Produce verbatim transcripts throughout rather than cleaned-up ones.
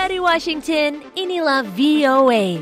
Dari Washington, inilah V O A.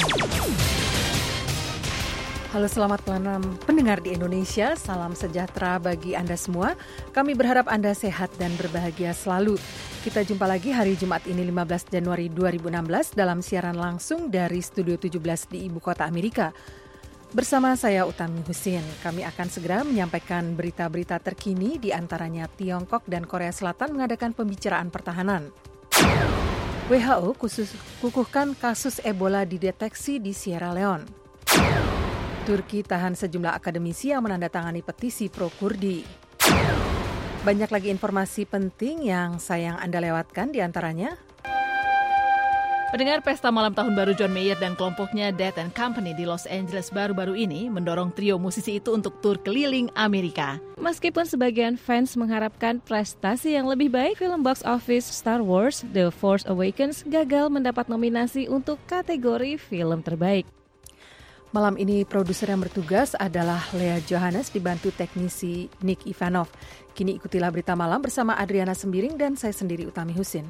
Halo, selamat malam pendengar di Indonesia. Salam sejahtera bagi Anda semua. Kami berharap Anda sehat dan berbahagia selalu. Kita jumpa lagi hari Jumat ini lima belas Januari dua ribu enam belas dalam siaran langsung dari Studio tujuh belas di Ibu Kota Amerika. Bersama saya Utami Husin, kami akan segera menyampaikan berita-berita terkini, di antaranya Tiongkok dan Korea Selatan mengadakan pembicaraan pertahanan. W H O khusus kukuhkan kasus Ebola dideteksi di Sierra Leone. Turki tahan sejumlah akademisi yang menandatangani petisi pro-Kurdi. Banyak lagi informasi penting yang sayang Anda lewatkan, di antaranya pendengar, pesta malam tahun baru John Mayer dan kelompoknya Dead and Company di Los Angeles baru-baru ini mendorong trio musisi itu untuk tur keliling Amerika. Meskipun sebagian fans mengharapkan prestasi yang lebih baik, film box office Star Wars The Force Awakens gagal mendapat nominasi untuk kategori film terbaik. Malam ini produser yang bertugas adalah Lea Johannes dibantu teknisi Nick Ivanov. Kini ikutilah berita malam bersama Adriana Sembiring dan saya sendiri Utami Husin.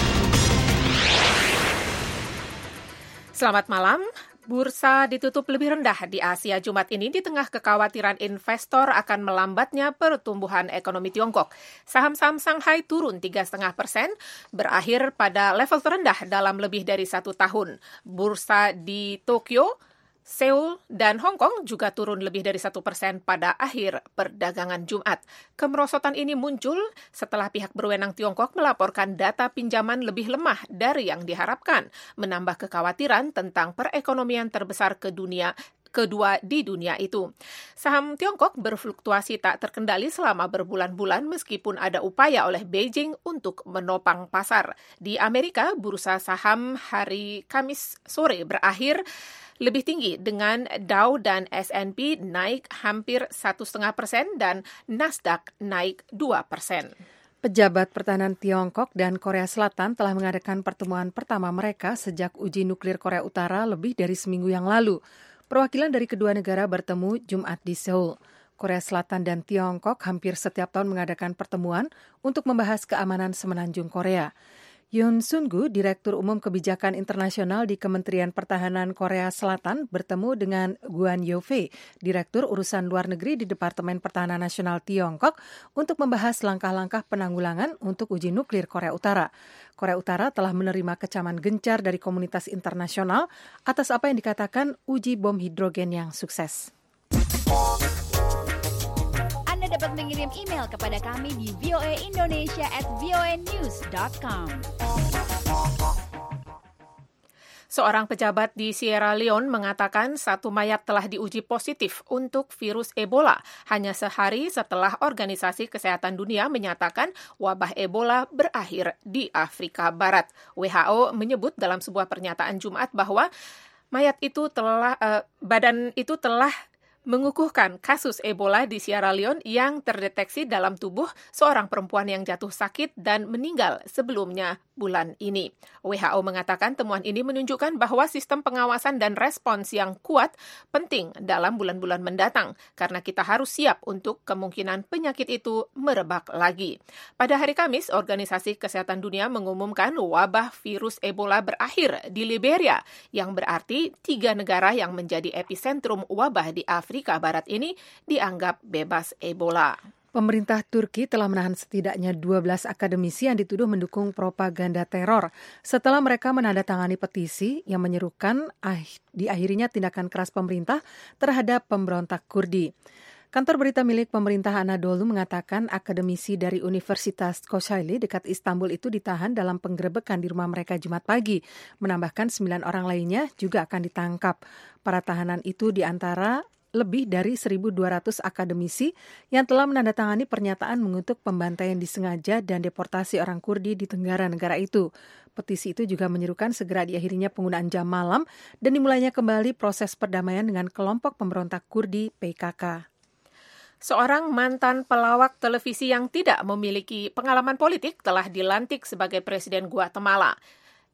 Selamat malam. Bursa ditutup lebih rendah di Asia Jumat ini di tengah kekhawatiran investor akan melambatnya pertumbuhan ekonomi Tiongkok. Saham-saham Shanghai turun tiga koma lima persen, berakhir pada level terendah dalam lebih dari satu tahun. Bursa di Tokyo, Seoul, dan Hong Kong juga turun lebih dari satu persen pada akhir perdagangan Jumat. Kemerosotan ini muncul setelah pihak berwenang Tiongkok melaporkan data pinjaman lebih lemah dari yang diharapkan, menambah kekhawatiran tentang perekonomian terbesar ke dunia kedua di dunia itu. Saham Tiongkok berfluktuasi tak terkendali selama berbulan-bulan meskipun ada upaya oleh Beijing untuk menopang pasar. Di Amerika, bursa saham hari Kamis sore berakhir lebih tinggi dengan Dow dan S and P naik hampir satu koma lima persen dan Nasdaq naik dua persen. Pejabat pertahanan Tiongkok dan Korea Selatan telah mengadakan pertemuan pertama mereka sejak uji nuklir Korea Utara lebih dari seminggu yang lalu. Perwakilan dari kedua negara bertemu Jumat di Seoul. Korea Selatan dan Tiongkok hampir setiap tahun mengadakan pertemuan untuk membahas keamanan semenanjung Korea. Yoon Sun-gu, Direktur Umum Kebijakan Internasional di Kementerian Pertahanan Korea Selatan, bertemu dengan Guan Yeofei, Direktur Urusan Luar Negeri di Departemen Pertahanan Nasional Tiongkok, untuk membahas langkah-langkah penanggulangan untuk uji nuklir Korea Utara. Korea Utara telah menerima kecaman gencar dari komunitas internasional atas apa yang dikatakan uji bom hidrogen yang sukses. Anda dapat mengirim email kepada kami di voaindonesia at voanews dot com. Seorang pejabat di Sierra Leone mengatakan satu mayat telah diuji positif untuk virus Ebola hanya sehari setelah Organisasi Kesehatan Dunia menyatakan wabah Ebola berakhir di Afrika Barat. W H O menyebut dalam sebuah pernyataan Jumat bahwa mayat itu telah eh, badan itu telah mengukuhkan kasus Ebola di Sierra Leone yang terdeteksi dalam tubuh seorang perempuan yang jatuh sakit dan meninggal sebelumnya bulan ini. W H O mengatakan temuan ini menunjukkan bahwa sistem pengawasan dan respons yang kuat penting dalam bulan-bulan mendatang, karena kita harus siap untuk kemungkinan penyakit itu merebak lagi. Pada hari Kamis, Organisasi Kesehatan Dunia mengumumkan wabah virus Ebola berakhir di Liberia, yang berarti tiga negara yang menjadi epicentrum wabah di Afrika Barat ini dianggap bebas Ebola. Pemerintah Turki telah menahan setidaknya dua belas akademisi yang dituduh mendukung propaganda teror setelah mereka menandatangani petisi yang menyerukan diakhirinya tindakan keras pemerintah terhadap pemberontak Kurdi. Kantor berita milik pemerintah Anadolu mengatakan akademisi dari Universitas Kocaeli dekat Istanbul itu ditahan dalam penggerebekan di rumah mereka Jumat pagi. Menambahkan sembilan orang lainnya juga akan ditangkap. Para tahanan itu diantara lebih dari seribu dua ratus akademisi yang telah menandatangani pernyataan mengutuk pembantaian disengaja dan deportasi orang Kurdi di tenggara negara itu. Petisi itu juga menyerukan segera diakhirinya penggunaan jam malam dan dimulainya kembali proses perdamaian dengan kelompok pemberontak Kurdi P K K. Seorang mantan pelawak televisi yang tidak memiliki pengalaman politik telah dilantik sebagai Presiden Guatemala.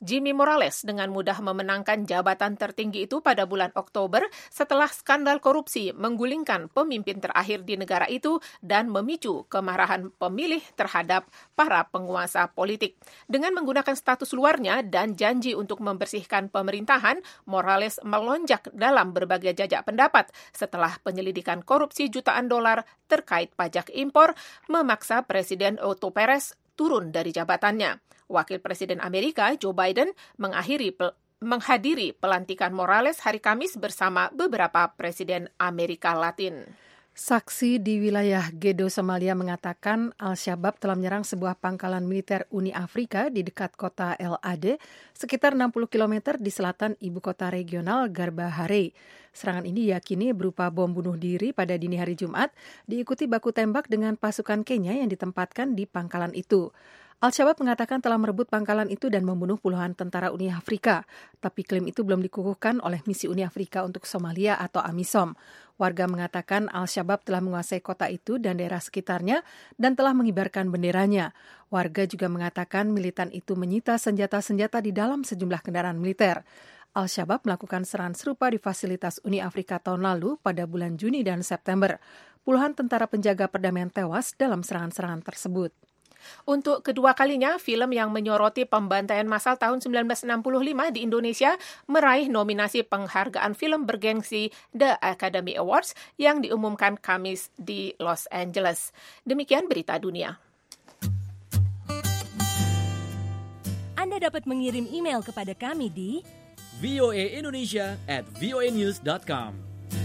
Jimmy Morales dengan mudah memenangkan jabatan tertinggi itu pada bulan Oktober setelah skandal korupsi menggulingkan pemimpin terakhir di negara itu dan memicu kemarahan pemilih terhadap para penguasa politik. Dengan menggunakan status luarnya dan janji untuk membersihkan pemerintahan, Morales melonjak dalam berbagai jajak pendapat setelah penyelidikan korupsi jutaan dolar terkait pajak impor memaksa Presiden Otto Perez turun dari jabatannya. Wakil Presiden Amerika Joe Biden mengakhiri pel- menghadiri pelantikan Morales hari Kamis bersama beberapa presiden Amerika Latin. Saksi di wilayah Gedo, Somalia mengatakan Al-Shabaab telah menyerang sebuah pangkalan militer Uni Afrika di dekat kota El Ade, sekitar enam puluh kilometer di selatan ibu kota regional Garbahare. Serangan ini diyakini berupa bom bunuh diri pada dini hari Jumat, diikuti baku tembak dengan pasukan Kenya yang ditempatkan di pangkalan itu. Al-Shabaab mengatakan telah merebut pangkalan itu dan membunuh puluhan tentara Uni Afrika, tapi klaim itu belum dikukuhkan oleh misi Uni Afrika untuk Somalia atau AMISOM. Warga mengatakan Al-Shabaab telah menguasai kota itu dan daerah sekitarnya dan telah mengibarkan benderanya. Warga juga mengatakan militan itu menyita senjata-senjata di dalam sejumlah kendaraan militer. Al-Shabaab melakukan serangan serupa di fasilitas Uni Afrika tahun lalu pada bulan Juni dan September. Puluhan tentara penjaga perdamaian tewas dalam serangan-serangan tersebut. Untuk kedua kalinya, film yang menyoroti pembantaian massal tahun sembilan belas enam puluh lima di Indonesia meraih nominasi penghargaan film bergengsi The Academy Awards yang diumumkan Kamis di Los Angeles. Demikian berita dunia. Anda dapat mengirim email kepada kami di v o a indonesia at v o a news dot com.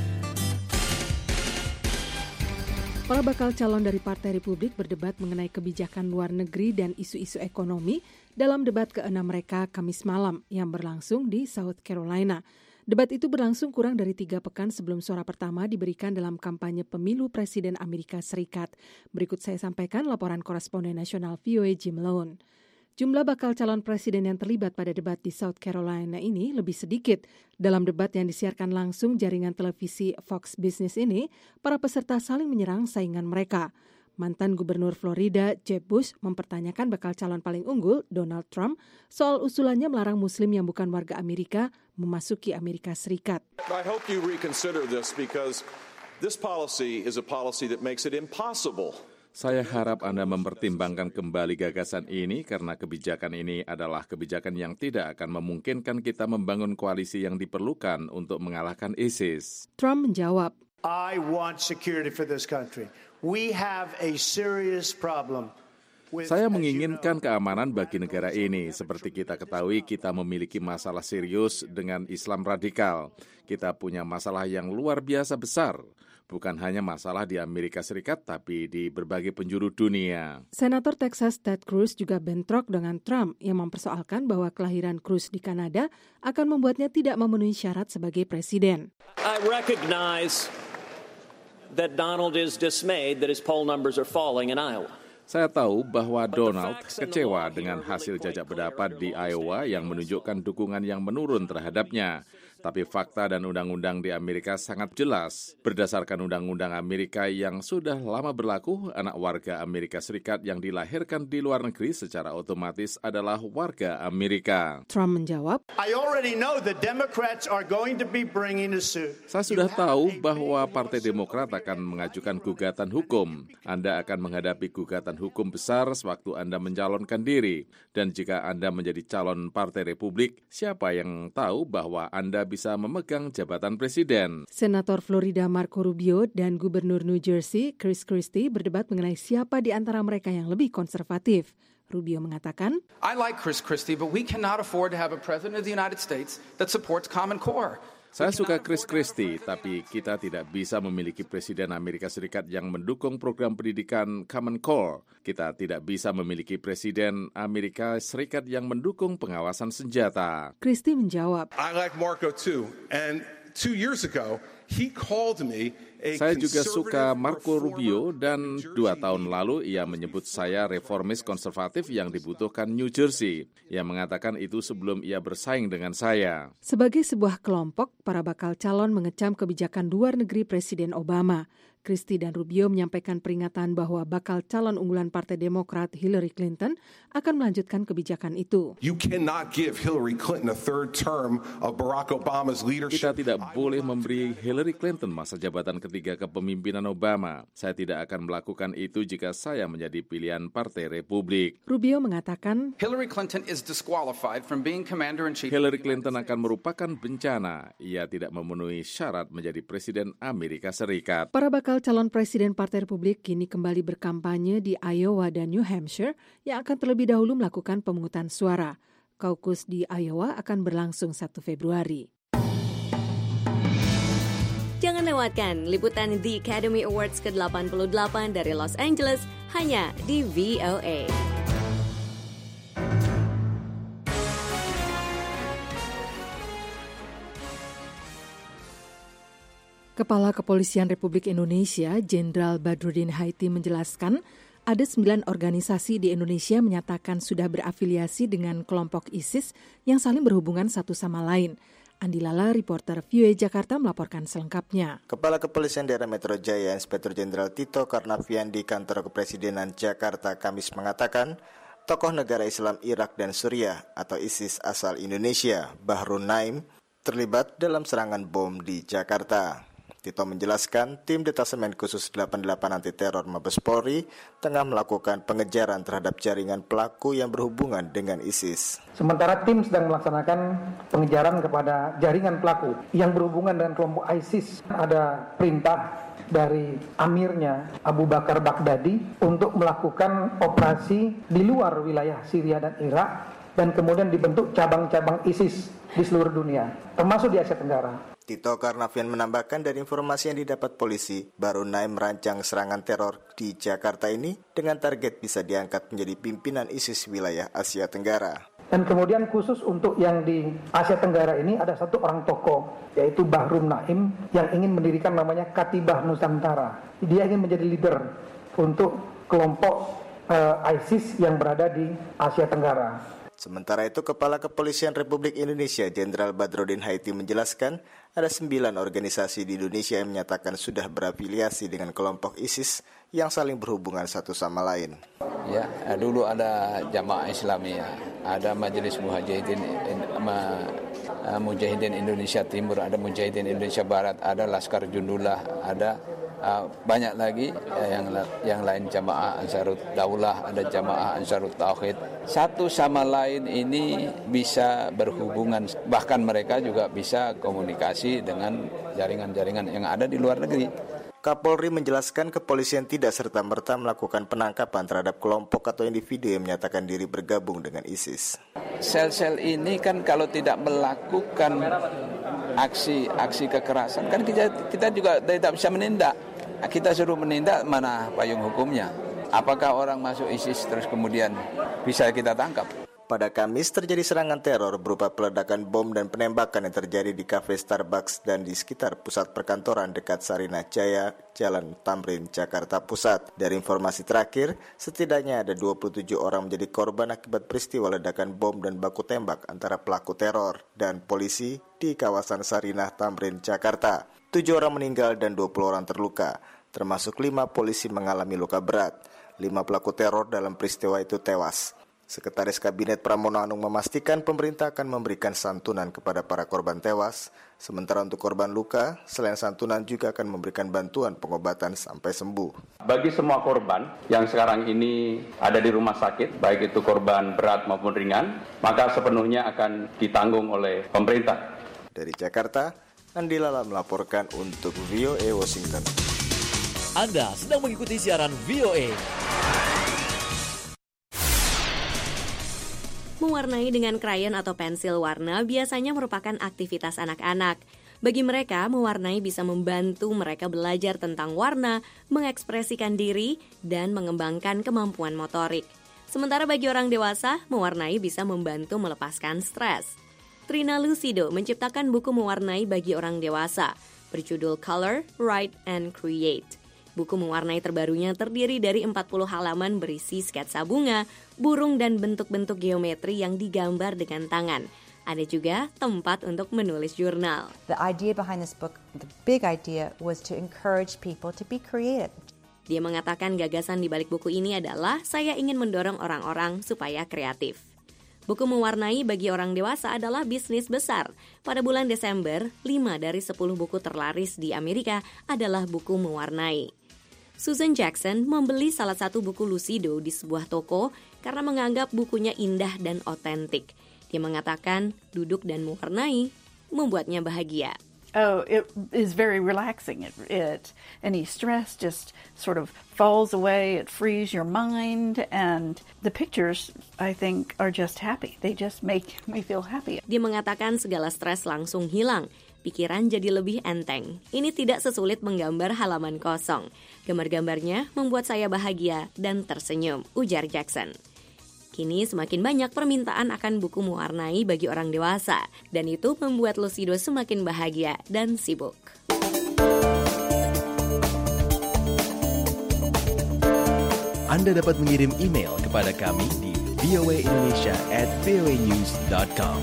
Para bakal calon dari Partai Republik berdebat mengenai kebijakan luar negeri dan isu-isu ekonomi dalam debat keenam mereka Kamis malam yang berlangsung di South Carolina. Debat itu berlangsung kurang dari tiga pekan sebelum suara pertama diberikan dalam kampanye pemilu Presiden Amerika Serikat. Berikut saya sampaikan laporan koresponden nasional V O A Jim Malone. Jumlah bakal calon presiden yang terlibat pada debat di South Carolina ini lebih sedikit. Dalam debat yang disiarkan langsung jaringan televisi Fox Business ini, para peserta saling menyerang saingan mereka. Mantan Gubernur Florida, Jeb Bush, mempertanyakan bakal calon paling unggul, Donald Trump, soal usulannya melarang Muslim yang bukan warga Amerika memasuki Amerika Serikat. I hope you reconsider this because this policy is a policy that makes it impossible. Saya harap Anda mempertimbangkan kembali gagasan ini karena kebijakan ini adalah kebijakan yang tidak akan memungkinkan kita membangun koalisi yang diperlukan untuk mengalahkan ISIS. Trump menjawab, I want security for this country. We have a serious problem. Saya menginginkan keamanan bagi negara ini. Seperti kita ketahui, kita memiliki masalah serius dengan Islam radikal. Kita punya masalah yang luar biasa besar. Bukan hanya masalah di Amerika Serikat, tapi di berbagai penjuru dunia. Senator Texas Ted Cruz juga bentrok dengan Trump yang mempersoalkan bahwa kelahiran Cruz di Kanada akan membuatnya tidak memenuhi syarat sebagai presiden. I recognize that Donald is dismayed that his poll numbers are falling in Iowa. Saya tahu bahwa Donald kecewa dengan hasil jajak pendapat di Iowa yang menunjukkan dukungan yang menurun terhadapnya. Tapi fakta dan undang-undang di Amerika sangat jelas. Berdasarkan undang-undang Amerika yang sudah lama berlaku, anak warga Amerika Serikat yang dilahirkan di luar negeri secara otomatis adalah warga Amerika. Trump menjawab, I already know the Democrats are going to be bringing a suit. Saya sudah tahu bahwa Partai Demokrat akan mengajukan gugatan hukum. Anda akan menghadapi gugatan hukum besar sewaktu Anda mencalonkan diri. Dan jika Anda menjadi calon Partai Republik, siapa yang tahu bahwa Anda bisa memegang jabatan presiden. Senator Florida Marco Rubio dan Gubernur New Jersey Chris Christie berdebat mengenai siapa di antara mereka yang lebih konservatif. Rubio mengatakan, I like Chris Christie, but we cannot afford to have a president of the United States that supports Common Core. Saya suka Chris Christie, tapi kita tidak bisa memiliki presiden Amerika Serikat yang mendukung program pendidikan Common Core. Kita tidak bisa memiliki presiden Amerika Serikat yang mendukung pengawasan senjata. Christie menjawab, I like Marco too, and two years ago he called me a Saya juga suka Marco Rubio dan dua tahun lalu ia menyebut saya reformis konservatif yang dibutuhkan New Jersey. Ia mengatakan itu sebelum ia bersaing dengan saya. Sebagai sebuah kelompok, para bakal calon mengecam kebijakan luar negeri Presiden Obama. Christie dan Rubio menyampaikan peringatan bahwa bakal calon unggulan Partai Demokrat Hillary Clinton akan melanjutkan kebijakan itu. You cannot give Hillary Clinton a third term of Barack Obama's leadership. Kita tidak boleh memberi Hillary Clinton masa jabatan ketiga kepemimpinan Obama. Saya tidak akan melakukan itu jika saya menjadi pilihan Partai Republik. Rubio mengatakan, Hillary Clinton is disqualified from being commander-in-chief. Hillary Clinton akan merupakan bencana. Ia tidak memenuhi syarat menjadi Presiden Amerika Serikat. Para bakal calon Presiden Partai Republik kini kembali berkampanye di Iowa dan New Hampshire yang akan terlebih dahulu melakukan pemungutan suara. Kaukus di Iowa akan berlangsung satu Februari. Jangan lewatkan liputan The Academy Awards ke delapan puluh delapan dari Los Angeles hanya di V O A. Kepala Kepolisian Republik Indonesia, Jenderal Badrudin Haiti menjelaskan, ada sembilan organisasi di Indonesia menyatakan sudah berafiliasi dengan kelompok ISIS yang saling berhubungan satu sama lain. Andi Lala, reporter V O A Jakarta melaporkan selengkapnya. Kepala Kepolisian Daerah Metro Jaya, Inspektur Jenderal Tito Karnavian di Kantor Kepresidenan Jakarta Kamis mengatakan, tokoh negara Islam Irak dan Suriah atau ISIS asal Indonesia, Bahrun Naim, terlibat dalam serangan bom di Jakarta. Tito menjelaskan tim Detasemen Khusus delapan puluh delapan Anti Teror Mabes Polri tengah melakukan pengejaran terhadap jaringan pelaku yang berhubungan dengan ISIS. Sementara tim sedang melaksanakan pengejaran kepada jaringan pelaku yang berhubungan dengan kelompok ISIS. Ada perintah dari amirnya Abu Bakar Baghdadi untuk melakukan operasi di luar wilayah Syria dan Irak dan kemudian dibentuk cabang-cabang ISIS di seluruh dunia, termasuk di Asia Tenggara. Tito Karnavian menambahkan dari informasi yang didapat polisi, Bahrun Naim merancang serangan teror di Jakarta ini dengan target bisa diangkat menjadi pimpinan ISIS wilayah Asia Tenggara. Dan kemudian khusus untuk yang di Asia Tenggara ini ada satu orang tokoh, yaitu Bahrun Naim yang ingin mendirikan namanya Katibah Nusantara. Dia ingin menjadi leader untuk kelompok uh, ISIS yang berada di Asia Tenggara. Sementara itu, Kepala Kepolisian Republik Indonesia Jenderal Badrudin Haiti menjelaskan ada sembilan organisasi di Indonesia yang menyatakan sudah berafiliasi dengan kelompok ISIS yang saling berhubungan satu sama lain. Ya, dulu ada Jamaah Islamiyah, ada Majelis Mujahidin, Mujahidin Indonesia Timur, ada Mujahidin Indonesia Barat, ada Laskar Jundullah, ada Uh, banyak lagi uh, yang yang lain Jamaah Ansarut Daulah, ada Jamaah Ansarut Tauhid. Satu sama lain ini bisa berhubungan, bahkan mereka juga bisa komunikasi dengan jaringan-jaringan yang ada di luar negeri. Kapolri menjelaskan kepolisian tidak serta-merta melakukan penangkapan terhadap kelompok atau individu yang menyatakan diri bergabung dengan ISIS. Sel-sel ini kan kalau tidak melakukan aksi-aksi kekerasan, kan kita, kita juga tidak bisa menindak. Kita suruh menindak, mana payung hukumnya? Apakah orang masuk ISIS terus kemudian bisa kita tangkap? Pada Kamis terjadi serangan teror berupa peledakan bom dan penembakan yang terjadi di kafe Starbucks dan di sekitar pusat perkantoran dekat Sarinah Jaya, Jalan Tamrin, Jakarta Pusat. Dari informasi terakhir, setidaknya ada dua puluh tujuh orang menjadi korban akibat peristiwa ledakan bom dan baku tembak antara pelaku teror dan polisi di kawasan Sarinah Tamrin, Jakarta. Tujuh orang meninggal dan dua puluh orang terluka, termasuk lima polisi mengalami luka berat. Lima pelaku teror dalam peristiwa itu tewas. Sekretaris Kabinet Pramono Anung memastikan pemerintah akan memberikan santunan kepada para korban tewas. Sementara untuk korban luka, selain santunan juga akan memberikan bantuan pengobatan sampai sembuh. Bagi semua korban yang sekarang ini ada di rumah sakit, baik itu korban berat maupun ringan, maka sepenuhnya akan ditanggung oleh pemerintah. Dari Jakarta, Andi Lala melaporkan untuk V O A Washington. Anda sedang mengikuti siaran V O A. Mewarnai dengan krayon atau pensil warna biasanya merupakan aktivitas anak-anak. Bagi mereka, mewarnai bisa membantu mereka belajar tentang warna, mengekspresikan diri, dan mengembangkan kemampuan motorik. Sementara bagi orang dewasa, mewarnai bisa membantu melepaskan stres. Trina Lucido menciptakan buku mewarnai bagi orang dewasa, berjudul Color, Write, and Create. Buku mewarnai terbarunya terdiri dari empat puluh halaman berisi sketsa bunga, burung, dan bentuk-bentuk geometri yang digambar dengan tangan. Ada juga tempat untuk menulis jurnal. The idea behind this book, the big idea was to encourage people to be creative. Dia mengatakan gagasan di balik buku ini adalah saya ingin mendorong orang-orang supaya kreatif. Buku mewarnai bagi orang dewasa adalah bisnis besar. Pada bulan Desember, lima dari sepuluh buku terlaris di Amerika adalah buku mewarnai. Susan Jackson membeli salah satu buku Lucido di sebuah toko karena menganggap bukunya indah dan otentik. Dia mengatakan duduk dan mewarnai membuatnya bahagia. Oh, it is very relaxing. It, it any stress just sort of falls away. It frees your mind, and the pictures, I think, are just happy. They just make me feel happy. Dia mengatakan segala stres langsung hilang. Pikiran jadi lebih enteng. Ini tidak sesulit menggambar halaman kosong. Gambar-gambarnya membuat saya bahagia dan tersenyum, ujar Jackson. Kini semakin banyak permintaan akan buku mewarnai bagi orang dewasa, dan itu membuat Lucido semakin bahagia dan sibuk. Anda dapat mengirim email kepada kami di v o a indonesia at v o a news dot com.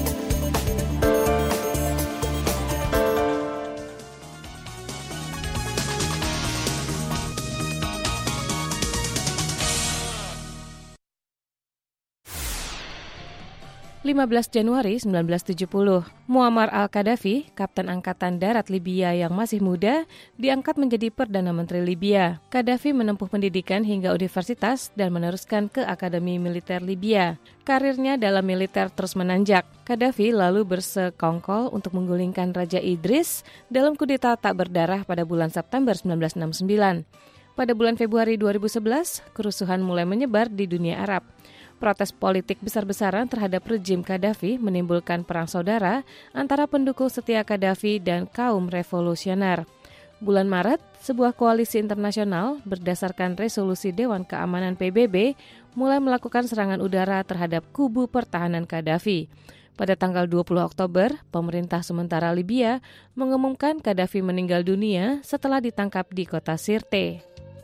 lima belas Januari seribu sembilan ratus tujuh puluh, Muammar al-Qaddafi, Kapten Angkatan Darat Libya yang masih muda, diangkat menjadi Perdana Menteri Libya. Qaddafi menempuh pendidikan hingga universitas dan meneruskan ke Akademi Militer Libya. Karirnya dalam militer terus menanjak. Qaddafi lalu bersekongkol untuk menggulingkan Raja Idris dalam kudeta tak berdarah pada bulan September seribu sembilan ratus enam puluh sembilan. Pada bulan Februari dua ribu sebelas, kerusuhan mulai menyebar di dunia Arab. Protes politik besar-besaran terhadap rejim Qaddafi menimbulkan perang saudara antara pendukung setia Qaddafi dan kaum revolusioner. Bulan Maret, sebuah koalisi internasional berdasarkan resolusi Dewan Keamanan P B B mulai melakukan serangan udara terhadap kubu pertahanan Qaddafi. Pada tanggal dua puluh Oktober, pemerintah sementara Libya mengumumkan Qaddafi meninggal dunia setelah ditangkap di kota Sirte.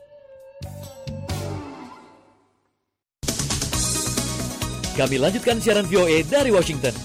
Kami lanjutkan siaran V O A dari Washington.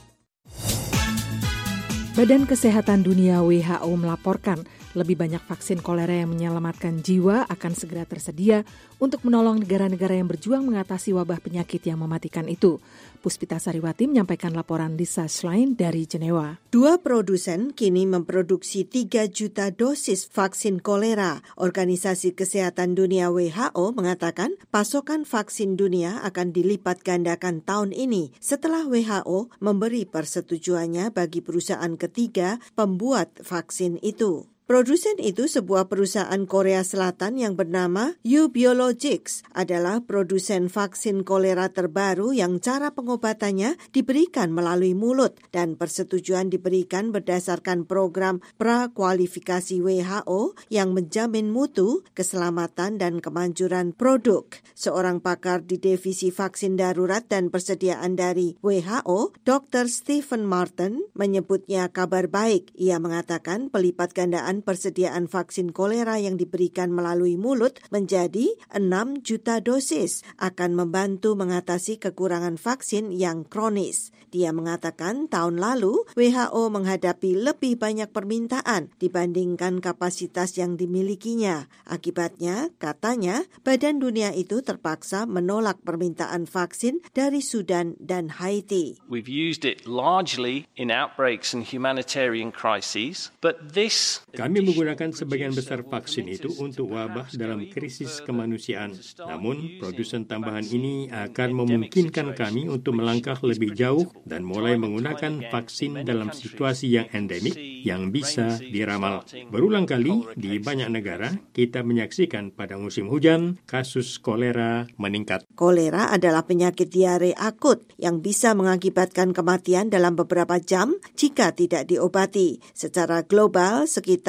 Badan Kesehatan Dunia W H O melaporkan lebih banyak vaksin kolera yang menyelamatkan jiwa akan segera tersedia untuk menolong negara-negara yang berjuang mengatasi wabah penyakit yang mematikan itu. Puspita Sariwati menyampaikan laporan Lisa Schlein dari Jenewa. Dua produsen kini memproduksi tiga juta dosis vaksin kolera. Organisasi Kesehatan Dunia W H O mengatakan pasokan vaksin dunia akan dilipat gandakan tahun ini setelah W H O memberi persetujuannya bagi perusahaan ketiga pembuat vaksin itu. Produsen itu, sebuah perusahaan Korea Selatan yang bernama U Biologics, adalah produsen vaksin kolera terbaru yang cara pengobatannya diberikan melalui mulut dan persetujuan diberikan berdasarkan program prakualifikasi W H O yang menjamin mutu, keselamatan, dan kemanjuran produk. Seorang pakar di Divisi Vaksin Darurat dan Persediaan dari W H O, doktor Stephen Martin, menyebutnya kabar baik. Ia mengatakan pelipat gandaan persediaan vaksin kolera yang diberikan melalui mulut menjadi enam juta dosis akan membantu mengatasi kekurangan vaksin yang kronis. Dia mengatakan tahun lalu W H O menghadapi lebih banyak permintaan dibandingkan kapasitas yang dimilikinya. Akibatnya, katanya, Badan Dunia itu terpaksa menolak permintaan vaksin dari Sudan dan Haiti. We've used it largely in outbreaks and humanitarian crises, but this Kami menggunakan sebagian besar vaksin itu untuk wabah dalam krisis kemanusiaan. Namun, produsen tambahan ini akan memungkinkan kami untuk melangkah lebih jauh dan mulai menggunakan vaksin dalam situasi yang endemik yang bisa diramal. Berulang kali di banyak negara, kita menyaksikan pada musim hujan, kasus kolera meningkat. Kolera adalah penyakit diare akut yang bisa mengakibatkan kematian dalam beberapa jam jika tidak diobati. Secara global, sekitar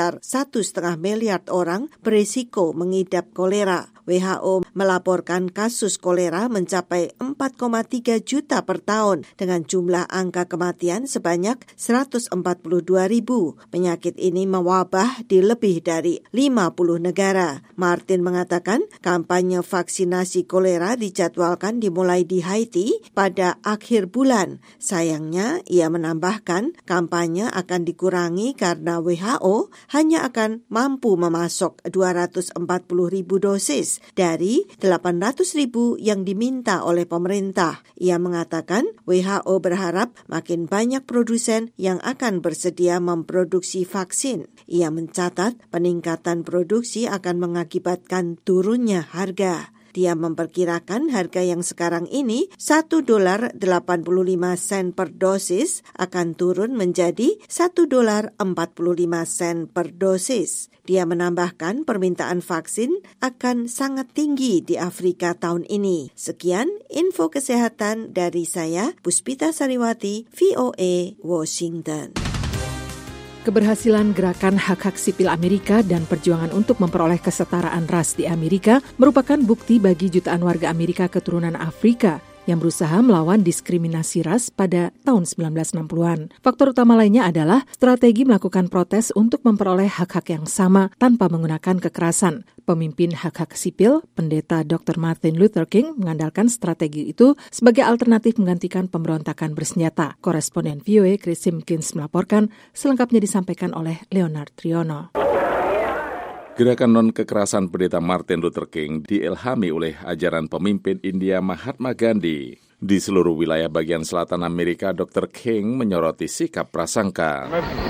sekitar satu setengah miliar orang berisiko mengidap kolera. W H O melaporkan kasus kolera mencapai empat koma tiga juta per tahun dengan jumlah angka kematian sebanyak seratus empat puluh dua ribu. Penyakit ini mewabah di lebih dari lima puluh negara. Martin mengatakan kampanye vaksinasi kolera dijadwalkan dimulai di Haiti pada akhir bulan. Sayangnya, ia menambahkan kampanye akan dikurangi karena W H O hanya akan mampu memasok dua ratus empat puluh ribu dosis dari delapan ratus ribu yang diminta oleh pemerintah. Ia mengatakan W H O berharap makin banyak produsen yang akan bersedia memproduksi vaksin. Ia mencatat peningkatan produksi akan mengakibatkan turunnya harga. Dia memperkirakan harga yang sekarang ini satu dolar delapan puluh lima sen per dosis akan turun menjadi satu dolar empat puluh lima sen per dosis. Dia menambahkan permintaan vaksin akan sangat tinggi di Afrika tahun ini. Sekian info kesehatan dari saya, Puspita Sariwati, V O A, Washington. Keberhasilan gerakan hak-hak sipil Amerika dan perjuangan untuk memperoleh kesetaraan ras di Amerika merupakan bukti bagi jutaan warga Amerika keturunan Afrika yang berusaha melawan diskriminasi ras pada tahun sembilan belas enam puluhan. Faktor utama lainnya adalah strategi melakukan protes untuk memperoleh hak-hak yang sama tanpa menggunakan kekerasan. Pemimpin hak-hak sipil, pendeta doktor Martin Luther King, mengandalkan strategi itu sebagai alternatif menggantikan pemberontakan bersenjata. Koresponden V O A Chris Simkins melaporkan, selengkapnya disampaikan oleh Leonard Triono. Gerakan non-kekerasan pendeta Martin Luther King diilhami oleh ajaran pemimpin India Mahatma Gandhi. Di seluruh wilayah bagian selatan Amerika, doktor King menyoroti sikap prasangka.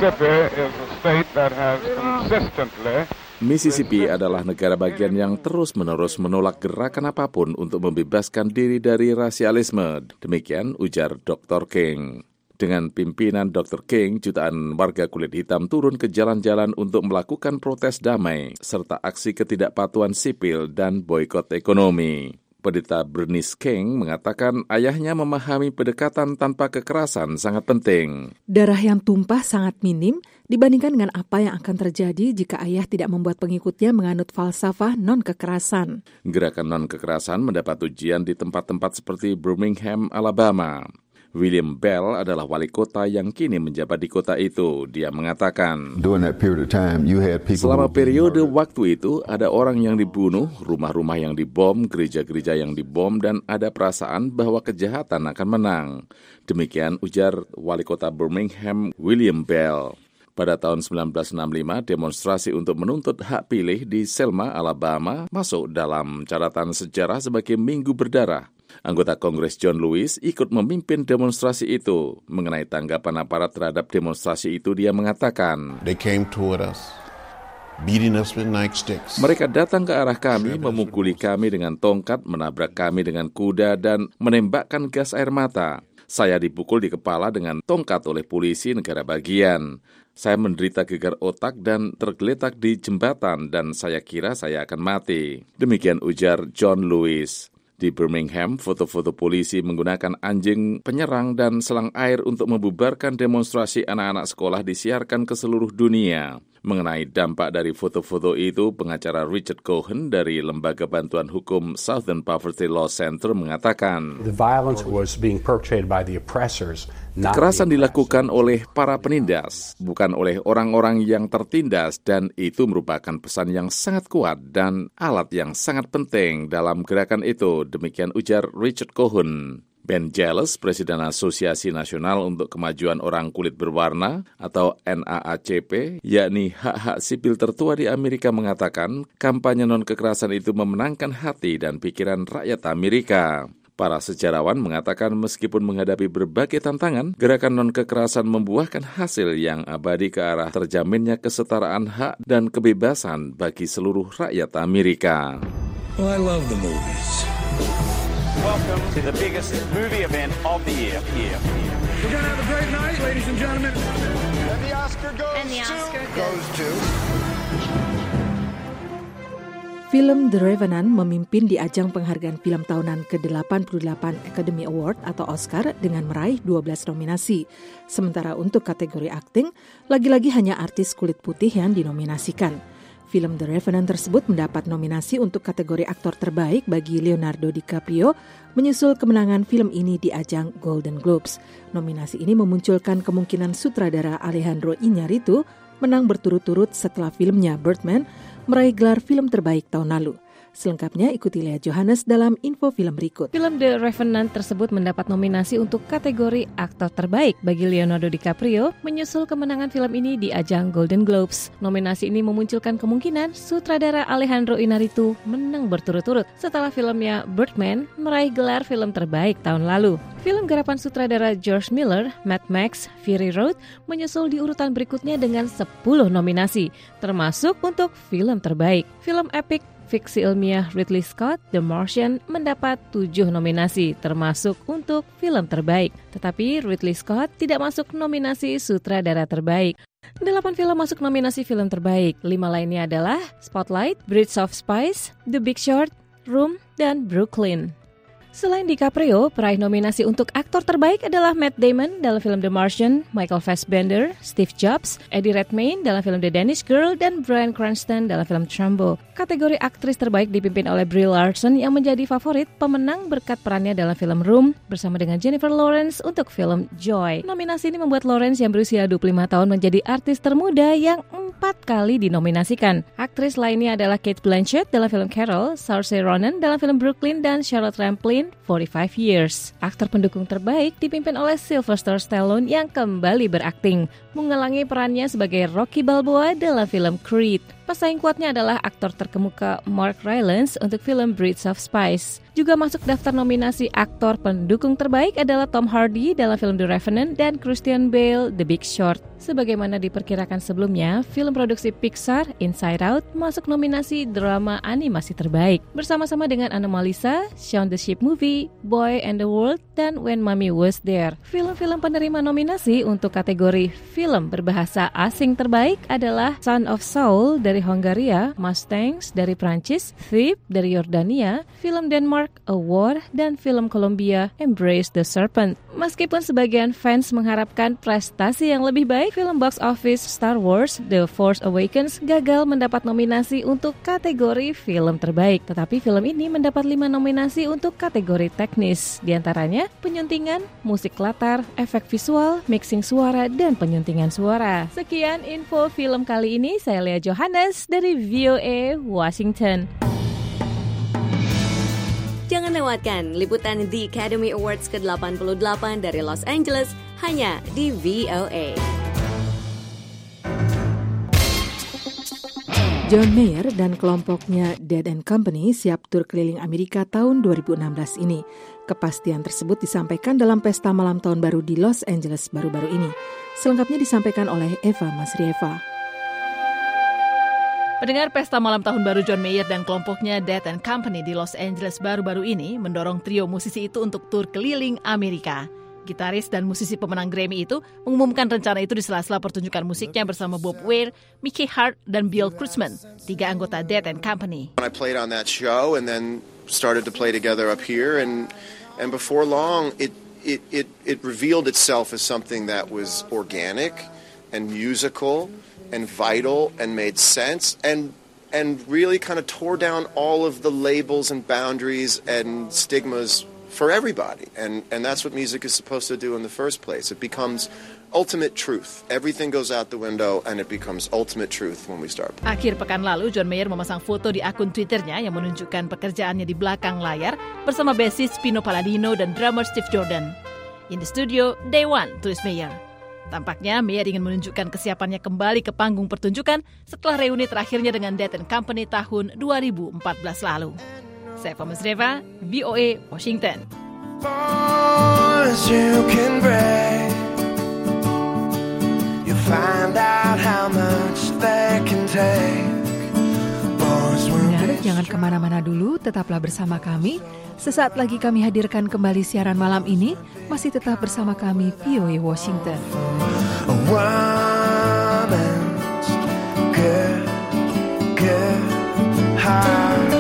Mississippi adalah negara bagian yang terus-menerus menolak gerakan apapun untuk membebaskan diri dari rasialisme. Demikian ujar doktor King. Dengan pimpinan doktor King, jutaan warga kulit hitam turun ke jalan-jalan untuk melakukan protes damai, serta aksi ketidakpatuhan sipil dan boikot ekonomi. Pendeta Bernice King mengatakan ayahnya memahami pendekatan tanpa kekerasan sangat penting. Darah yang tumpah sangat minim dibandingkan dengan apa yang akan terjadi jika ayah tidak membuat pengikutnya menganut falsafah non-kekerasan. Gerakan non-kekerasan mendapat ujian di tempat-tempat seperti Birmingham, Alabama. William Bell adalah wali kota yang kini menjabat di kota itu. Dia mengatakan, selama periode waktu itu ada orang yang dibunuh, rumah-rumah yang dibom, gereja-gereja yang dibom, dan ada perasaan bahwa kejahatan akan menang. Demikian ujar wali kota Birmingham, William Bell. Pada tahun sembilan belas enam puluh lima, demonstrasi untuk menuntut hak pilih di Selma, Alabama, masuk dalam catatan sejarah sebagai Minggu Berdarah. Anggota Kongres John Lewis ikut memimpin demonstrasi itu. Mengenai tanggapan aparat terhadap demonstrasi itu, dia mengatakan, They came toward us, beating us with nightsticks. Mereka datang ke arah kami, memukuli kami dengan tongkat, menabrak kami dengan kuda, dan menembakkan gas air mata. Saya dipukul di kepala dengan tongkat oleh polisi negara bagian. Saya menderita gegar otak dan tergeletak di jembatan, dan saya kira saya akan mati. Demikian ujar John Lewis. Di Birmingham, foto-foto polisi menggunakan anjing penyerang dan selang air untuk membubarkan demonstrasi anak-anak sekolah disiarkan ke seluruh dunia. Mengenai dampak dari foto-foto itu, pengacara Richard Cohen dari Lembaga Bantuan Hukum Southern Poverty Law Center mengatakan, The violence was being perpetrated by the oppressors. Kekerasan dilakukan oleh para penindas, bukan oleh orang-orang yang tertindas, dan itu merupakan pesan yang sangat kuat dan alat yang sangat penting dalam gerakan itu. Demikian ujar Richard Cohen. Ben Jealous, Presiden Asosiasi Nasional untuk Kemajuan Orang Kulit Berwarna atau N A A C P, yakni hak-hak sipil tertua di Amerika, mengatakan kampanye non-kekerasan itu memenangkan hati dan pikiran rakyat Amerika. Para sejarawan mengatakan meskipun menghadapi berbagai tantangan, gerakan non-kekerasan membuahkan hasil yang abadi ke arah terjaminnya kesetaraan hak dan kebebasan bagi seluruh rakyat Amerika. Well, I love the movies. Welcome to the biggest movie event of the year. year. We're going to have a great night, ladies and gentlemen. And the Oscar goes and the Oscar to... goes to... V Film The Revenant memimpin di ajang penghargaan film tahunan ke delapan puluh delapan Academy Award atau Oscar dengan meraih dua belas nominasi. Sementara untuk kategori akting, lagi-lagi hanya artis kulit putih yang dinominasikan. Film The Revenant tersebut mendapat nominasi untuk kategori aktor terbaik bagi Leonardo DiCaprio, menyusul kemenangan film ini di ajang Golden Globes. Nominasi ini memunculkan kemungkinan sutradara Alejandro Iñárritu menang berturut-turut setelah filmnya Birdman meraih gelar film terbaik tahun lalu. Selengkapnya ikuti Lea Johannes dalam info film berikut. Film The Revenant tersebut mendapat nominasi untuk kategori aktor terbaik bagi Leonardo DiCaprio, menyusul kemenangan film ini di ajang Golden Globes. Nominasi ini memunculkan kemungkinan sutradara Alejandro Iñárritu menang berturut-turut setelah filmnya Birdman meraih gelar film terbaik tahun lalu. Film garapan sutradara George Miller, Mad Max, Fury Road, menyusul di urutan berikutnya dengan sepuluh nominasi, termasuk untuk film terbaik. Film epik fiksi ilmiah Ridley Scott, The Martian, mendapat tujuh nominasi, termasuk untuk film terbaik. Tetapi Ridley Scott tidak masuk nominasi sutradara terbaik. Delapan film masuk nominasi film terbaik. Lima lainnya adalah Spotlight, Bridge of Spies, The Big Short, Room, dan Brooklyn. Selain DiCaprio, peraih nominasi untuk aktor terbaik adalah Matt Damon dalam film The Martian, Michael Fassbender, Steve Jobs, Eddie Redmayne dalam film The Danish Girl, dan Bryan Cranston dalam film Trumbo. Kategori aktris terbaik dipimpin oleh Brie Larson yang menjadi favorit pemenang berkat perannya dalam film Room bersama dengan Jennifer Lawrence untuk film Joy. Nominasi ini membuat Lawrence yang berusia dua puluh lima tahun menjadi artis termuda yang empat kali dinominasikan. Aktris lainnya adalah Cate Blanchett dalam film Carol, Saoirse Ronan dalam film Brooklyn, dan Charlotte Rampling forty-five years. Aktor pendukung terbaik dipimpin oleh Sylvester Stallone yang kembali berakting, mengulangi perannya sebagai Rocky Balboa dalam film Creed. Pesaing kuatnya adalah aktor terkemuka Mark Rylance untuk film Bridge of Spies. Juga masuk daftar nominasi aktor pendukung terbaik adalah Tom Hardy dalam film The Revenant dan Christian Bale The Big Short. Sebagaimana diperkirakan sebelumnya, film produksi Pixar Inside Out masuk nominasi drama animasi terbaik bersama-sama dengan Anomalisa, Shaun the Sheep Movie, Boy and the World, dan When Mommy Was There. Film-film penerima nominasi untuk kategori film berbahasa asing terbaik adalah Son of Saul dari Hongaria, Mustangs dari Prancis, Thief dari Yordania, film Denmark A War, dan film Colombia Embrace the Serpent. Meskipun sebagian fans mengharapkan prestasi yang lebih baik, film box office Star Wars The Force Awakens gagal mendapat nominasi untuk kategori film terbaik. Tetapi film ini mendapat lima nominasi untuk kategori teknis, diantaranya penyuntingan, musik latar, efek visual, mixing suara, dan penyuntingan suara. Sekian info film kali ini, saya Lea Johannes dari V O A Washington. Jangan lewatkan liputan The Academy Awards ke delapan puluh delapan dari Los Angeles hanya di V O A. John Mayer dan kelompoknya Dead and Company siap tur keliling Amerika tahun dua ribu enam belas ini. Kepastian tersebut disampaikan dalam pesta malam tahun baru di Los Angeles baru-baru ini. Selengkapnya disampaikan oleh Eva Masrieva. Pendengar, pesta malam tahun baru John Mayer dan kelompoknya Dead and Company di Los Angeles baru-baru ini mendorong trio musisi itu untuk tur keliling Amerika. Gitaris dan musisi pemenang Grammy itu mengumumkan rencana itu di sela-sela pertunjukan musiknya bersama Bob Weir, Mickey Hart, dan Bill Kreutzmann, tiga anggota Dead and Company. I played on that show and then started to play together up here, and and before long it it it it revealed itself as something that was organic and musical and vital and made sense and and really kind of tore down all of the labels and boundaries and stigmas for everybody. And and that's what music is supposed to do in the first place. It becomes ultimate truth. Everything goes out the window and it becomes ultimate truth when we start. Akhir pekan lalu, John Mayer memasang foto di akun Twitternya yang menunjukkan pekerjaannya di belakang layar bersama bassist Pino Palladino dan drummer Steve Jordan. In the studio, day one, tulis Mayer. Tampaknya Mayer ingin menunjukkan kesiapannya kembali ke panggung pertunjukan setelah reuni terakhirnya dengan Dead and Company tahun dua ribu empat belas lalu. Saya Eva Masrieva, V O A, Washington. Boys, you can break. You find out how much they can take. Dengar, jangan kemana-mana dulu, tetaplah bersama kami. Sesaat lagi kami hadirkan kembali siaran malam ini. Masih tetap bersama kami V O A Washington. A woman's good, good heart.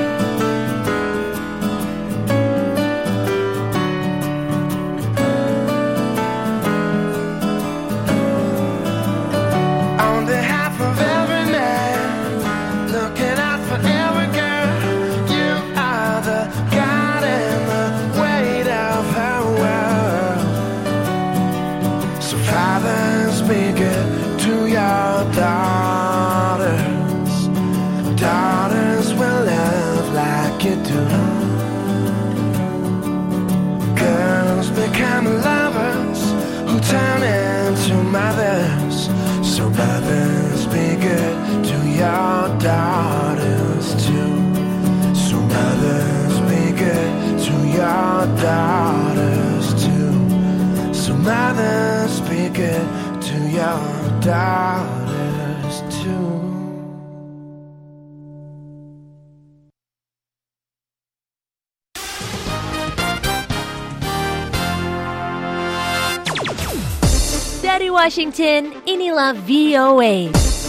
your daughters too. So mother, speak it to your daughters too. Dari Washington, inilah V O A.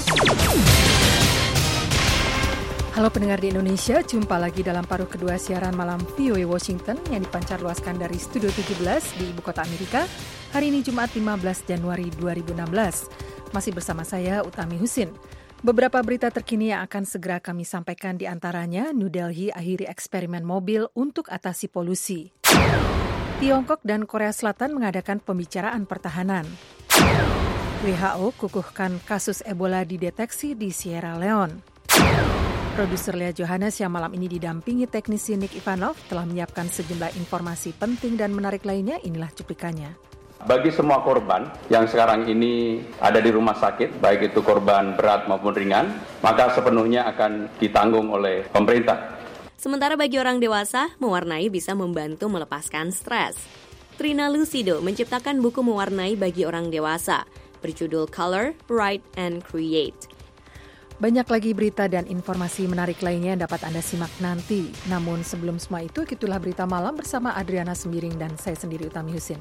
Halo pendengar di Indonesia, jumpa lagi dalam paruh kedua siaran malam V O A Washington yang dipancarluaskan dari Studio tujuh belas di Ibu Kota Amerika. Hari ini Jumat lima belas Januari dua ribu enam belas. Masih bersama saya, Utami Husin. Beberapa berita terkini yang akan segera kami sampaikan di antaranya, New Delhi akhiri eksperimen mobil untuk atasi polusi. Tiongkok dan Korea Selatan mengadakan pembicaraan pertahanan. W H O kukuhkan kasus Ebola dideteksi di Sierra Leone. Produser Lea Johannes yang malam ini didampingi teknisi Nick Ivanov telah menyiapkan sejumlah informasi penting dan menarik lainnya. Inilah cuplikannya. Bagi semua korban yang sekarang ini ada di rumah sakit, baik itu korban berat maupun ringan, maka sepenuhnya akan ditanggung oleh pemerintah. Sementara bagi orang dewasa, mewarnai bisa membantu melepaskan stres. Trina Lucido menciptakan buku mewarnai bagi orang dewasa, berjudul Color, Write, and Create. Banyak lagi berita dan informasi menarik lainnya yang dapat Anda simak nanti. Namun sebelum semua itu, itulah berita malam bersama Adriana Sembiring dan saya sendiri Utami Husin.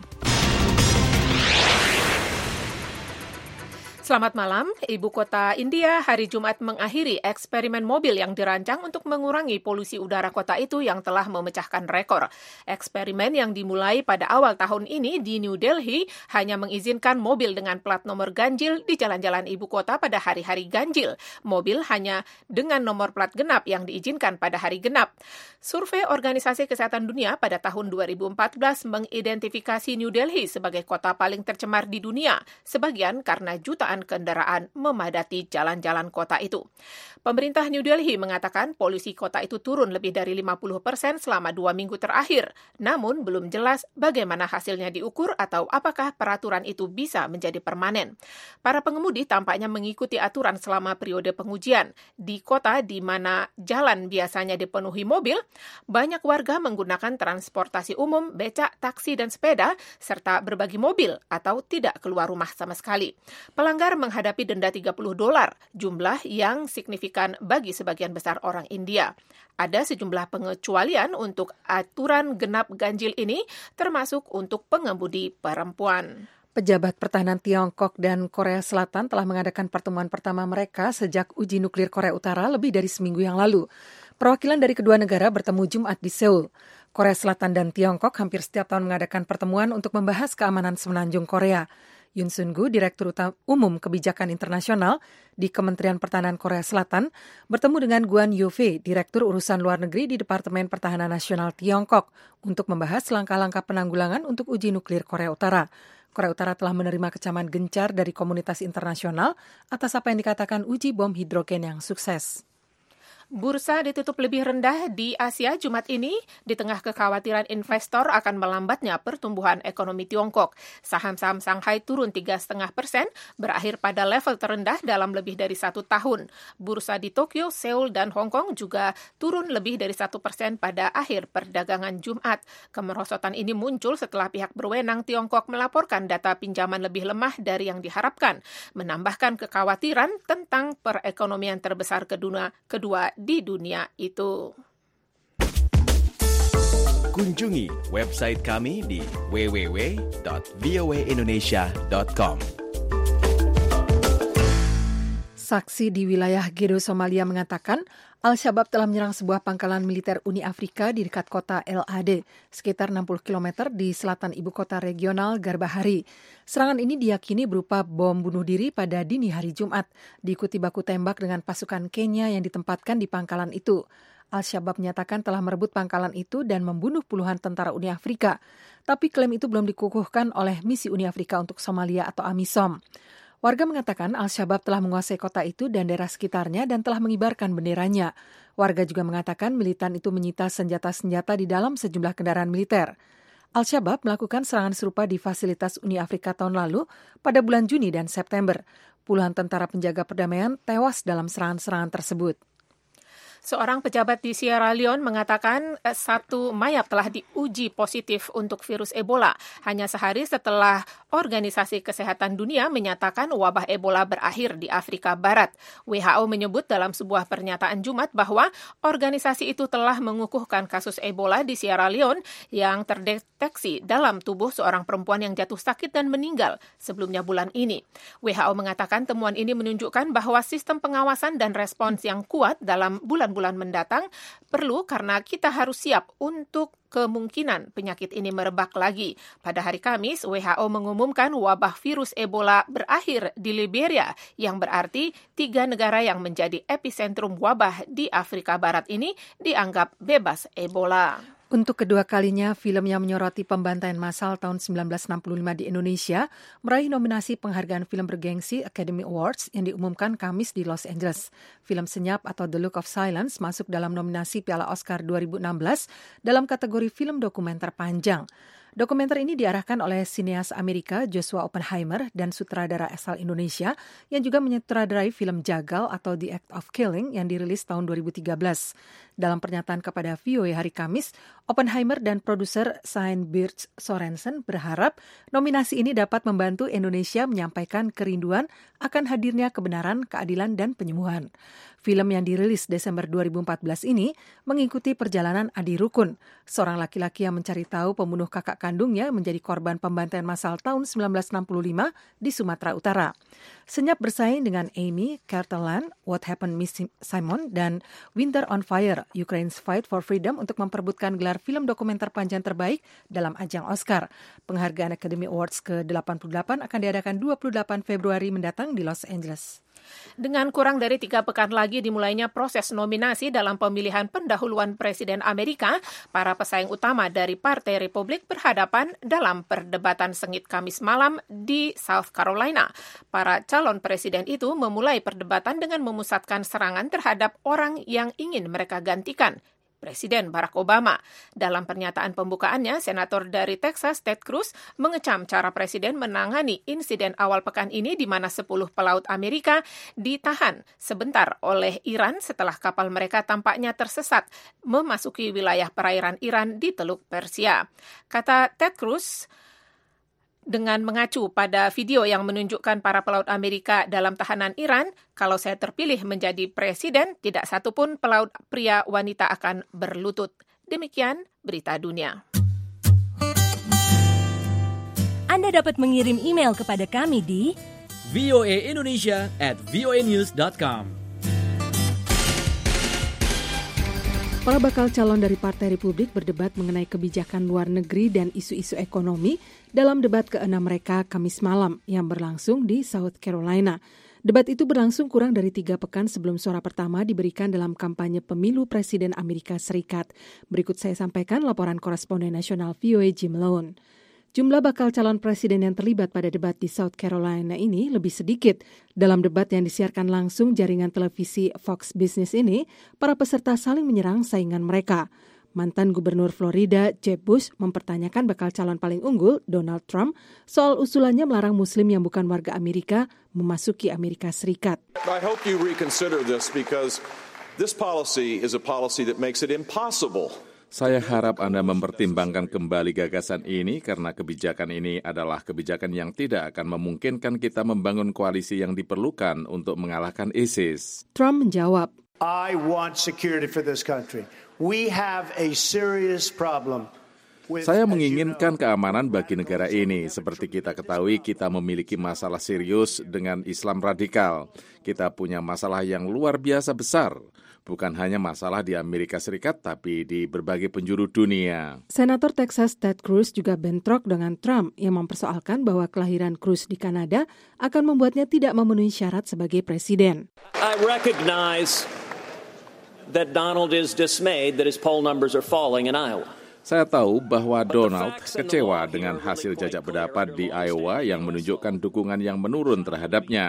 Selamat malam. Ibu kota India hari Jumat mengakhiri eksperimen mobil yang dirancang untuk mengurangi polusi udara kota itu yang telah memecahkan rekor. Eksperimen yang dimulai pada awal tahun ini di New Delhi hanya mengizinkan mobil dengan plat nomor ganjil di jalan-jalan ibu kota pada hari-hari ganjil. Mobil hanya dengan nomor plat genap yang diizinkan pada hari genap. Survei Organisasi Kesehatan Dunia pada tahun dua ribu empat belas mengidentifikasi New Delhi sebagai kota paling tercemar di dunia, sebagian karena jutaan kendaraan memadati jalan-jalan kota itu. Pemerintah New Delhi mengatakan polusi kota itu turun lebih dari lima puluh persen selama dua minggu terakhir. Namun belum jelas bagaimana hasilnya diukur atau apakah peraturan itu bisa menjadi permanen. Para pengemudi tampaknya mengikuti aturan selama periode pengujian. Di kota di mana jalan biasanya dipenuhi mobil, banyak warga menggunakan transportasi umum, becak, taksi, dan sepeda, serta berbagi mobil atau tidak keluar rumah sama sekali. Pelanggar menghadapi denda tiga puluh dolar, jumlah yang signifikan bagi sebagian besar orang India. Ada sejumlah pengecualian untuk aturan genap ganjil ini, termasuk untuk pengemudi perempuan. Pejabat pertahanan Tiongkok dan Korea Selatan telah mengadakan pertemuan pertama mereka sejak uji nuklir Korea Utara lebih dari seminggu yang lalu. Perwakilan dari kedua negara bertemu Jumat di Seoul. Korea Selatan dan Tiongkok hampir setiap tahun mengadakan pertemuan untuk membahas keamanan semenanjung Korea. Yoon Sun-gu, Direktur Umum Kebijakan Internasional di Kementerian Pertahanan Korea Selatan, bertemu dengan Guan Yofei, Direktur Urusan Luar Negeri di Departemen Pertahanan Nasional Tiongkok, untuk membahas langkah-langkah penanggulangan untuk uji nuklir Korea Utara. Korea Utara telah menerima kecaman gencar dari komunitas internasional atas apa yang dikatakan uji bom hidrogen yang sukses. Bursa ditutup lebih rendah di Asia Jumat ini di tengah kekhawatiran investor akan melambatnya pertumbuhan ekonomi Tiongkok. Saham-saham Shanghai turun tiga koma lima persen, berakhir pada level terendah dalam lebih dari satu tahun. Bursa di Tokyo, Seoul, dan Hong Kong juga turun lebih dari satu persen pada akhir perdagangan Jumat. Kemerosotan ini muncul setelah pihak berwenang Tiongkok melaporkan data pinjaman lebih lemah dari yang diharapkan, menambahkan kekhawatiran tentang perekonomian terbesar kedua, kedua di dunia itu. Kunjungi website kami di w w w dot v o a indonesia dot com. Saksi di wilayah Gedo, Somalia mengatakan Al-Shabaab telah menyerang sebuah pangkalan militer Uni Afrika di dekat kota El Ade, sekitar enam puluh kilometer di selatan ibu kota regional Garbahari. Serangan ini diyakini berupa bom bunuh diri pada dini hari Jumat, diikuti baku tembak dengan pasukan Kenya yang ditempatkan di pangkalan itu. Al-Shabaab menyatakan telah merebut pangkalan itu dan membunuh puluhan tentara Uni Afrika. Tapi klaim itu belum dikukuhkan oleh misi Uni Afrika untuk Somalia atau AMISOM. Warga mengatakan Al-Shabaab telah menguasai kota itu dan daerah sekitarnya dan telah mengibarkan benderanya. Warga juga mengatakan militan itu menyita senjata-senjata di dalam sejumlah kendaraan militer. Al-Shabaab melakukan serangan serupa di fasilitas Uni Afrika tahun lalu pada bulan Juni dan September. Puluhan tentara penjaga perdamaian tewas dalam serangan-serangan tersebut. Seorang pejabat di Sierra Leone mengatakan satu mayat telah diuji positif untuk virus Ebola hanya sehari setelah Organisasi Kesehatan Dunia menyatakan wabah Ebola berakhir di Afrika Barat. W H O menyebut dalam sebuah pernyataan Jumat bahwa organisasi itu telah mengukuhkan kasus Ebola di Sierra Leone yang terdeteksi dalam tubuh seorang perempuan yang jatuh sakit dan meninggal sebelumnya bulan ini. W H O mengatakan temuan ini menunjukkan bahwa sistem pengawasan dan respons yang kuat dalam bulan-bulan mendatang perlu karena kita harus siap untuk kemungkinan penyakit ini merebak lagi. Pada hari Kamis, W H O mengumumkan wabah virus Ebola berakhir di Liberia, yang berarti tiga negara yang menjadi epicentrum wabah di Afrika Barat ini dianggap bebas Ebola. Untuk kedua kalinya, film yang menyoroti pembantaian massal tahun sembilan belas enam puluh lima di Indonesia meraih nominasi penghargaan film bergengsi Academy Awards yang diumumkan Kamis di Los Angeles. Film Senyap atau The Look of Silence masuk dalam nominasi Piala Oscar dua ribu enam belas dalam kategori film dokumenter panjang. Dokumenter ini diarahkan oleh sineas Amerika Joshua Oppenheimer dan sutradara asal Indonesia yang juga menyutradarai film Jagal atau The Act of Killing yang dirilis tahun dua ribu tiga belas. Dalam pernyataan kepada V O A hari Kamis, Oppenheimer dan produser Sean Birch Sorensen berharap nominasi ini dapat membantu Indonesia menyampaikan kerinduan akan hadirnya kebenaran, keadilan, dan penyembuhan. Film yang dirilis Desember dua ribu empat belas ini mengikuti perjalanan Adi Rukun, seorang laki-laki yang mencari tahu pembunuh kakak kandungnya menjadi korban pembantaian massal tahun sembilan belas enam puluh lima di Sumatera Utara. Senyap bersaing dengan Amy, Carterland, What Happened Miss Simon, dan Winter on Fire, Ukraine's Fight for Freedom untuk memperebutkan gelar film dokumenter panjang terbaik dalam ajang Oscar. Penghargaan Academy Awards ke delapan puluh delapan akan diadakan dua puluh delapan Februari mendatang di Los Angeles. Dengan kurang dari tiga pekan lagi dimulainya proses nominasi dalam pemilihan pendahuluan Presiden Amerika, para pesaing utama dari Partai Republik berhadapan dalam perdebatan sengit Kamis malam di South Carolina. Para calon presiden itu memulai perdebatan dengan memusatkan serangan terhadap orang yang ingin mereka gantikan, Presiden Barack Obama. Dalam pernyataan pembukaannya, Senator dari Texas, Ted Cruz, mengecam cara Presiden menangani insiden awal pekan ini di mana sepuluh pelaut Amerika ditahan sebentar oleh Iran setelah kapal mereka tampaknya tersesat memasuki wilayah perairan Iran di Teluk Persia. Kata Ted Cruz, dengan mengacu pada video yang menunjukkan para pelaut Amerika dalam tahanan Iran, kalau saya terpilih menjadi presiden, tidak satupun pelaut pria wanita akan berlutut. Demikian berita dunia. Anda dapat mengirim email kepada kami di voaindonesia at voanews dot com. Para bakal calon dari Partai Republik berdebat mengenai kebijakan luar negeri dan isu-isu ekonomi dalam debat keenam mereka Kamis malam yang berlangsung di South Carolina. Debat itu berlangsung kurang dari tiga pekan sebelum suara pertama diberikan dalam kampanye pemilu Presiden Amerika Serikat. Berikut saya sampaikan laporan koresponden nasional V O A Jim Malone. Jumlah bakal calon presiden yang terlibat pada debat di South Carolina ini lebih sedikit. Dalam debat yang disiarkan langsung jaringan televisi Fox Business ini, para peserta saling menyerang saingan mereka. Mantan Gubernur Florida, Jeb Bush, mempertanyakan bakal calon paling unggul, Donald Trump, soal usulannya melarang Muslim yang bukan warga Amerika memasuki Amerika Serikat. I hope you reconsider this because this policy is a policy that makes it impossible. Saya harap Anda mempertimbangkan kembali gagasan ini karena kebijakan ini adalah kebijakan yang tidak akan memungkinkan kita membangun koalisi yang diperlukan untuk mengalahkan ISIS. Trump menjawab, I want security for this country. We have a serious problem. Saya menginginkan keamanan bagi negara ini. Seperti kita ketahui, kita memiliki masalah serius dengan Islam radikal. Kita punya masalah yang luar biasa besar. Bukan hanya masalah di Amerika Serikat, tapi di berbagai penjuru dunia. Senator Texas Ted Cruz juga bentrok dengan Trump yang mempersoalkan bahwa kelahiran Cruz di Kanada akan membuatnya tidak memenuhi syarat sebagai presiden. I recognize that Donald is dismayed that his poll numbers are falling in Iowa. Saya tahu bahwa Donald kecewa dengan hasil jajak pendapat di Iowa yang menunjukkan dukungan yang menurun terhadapnya.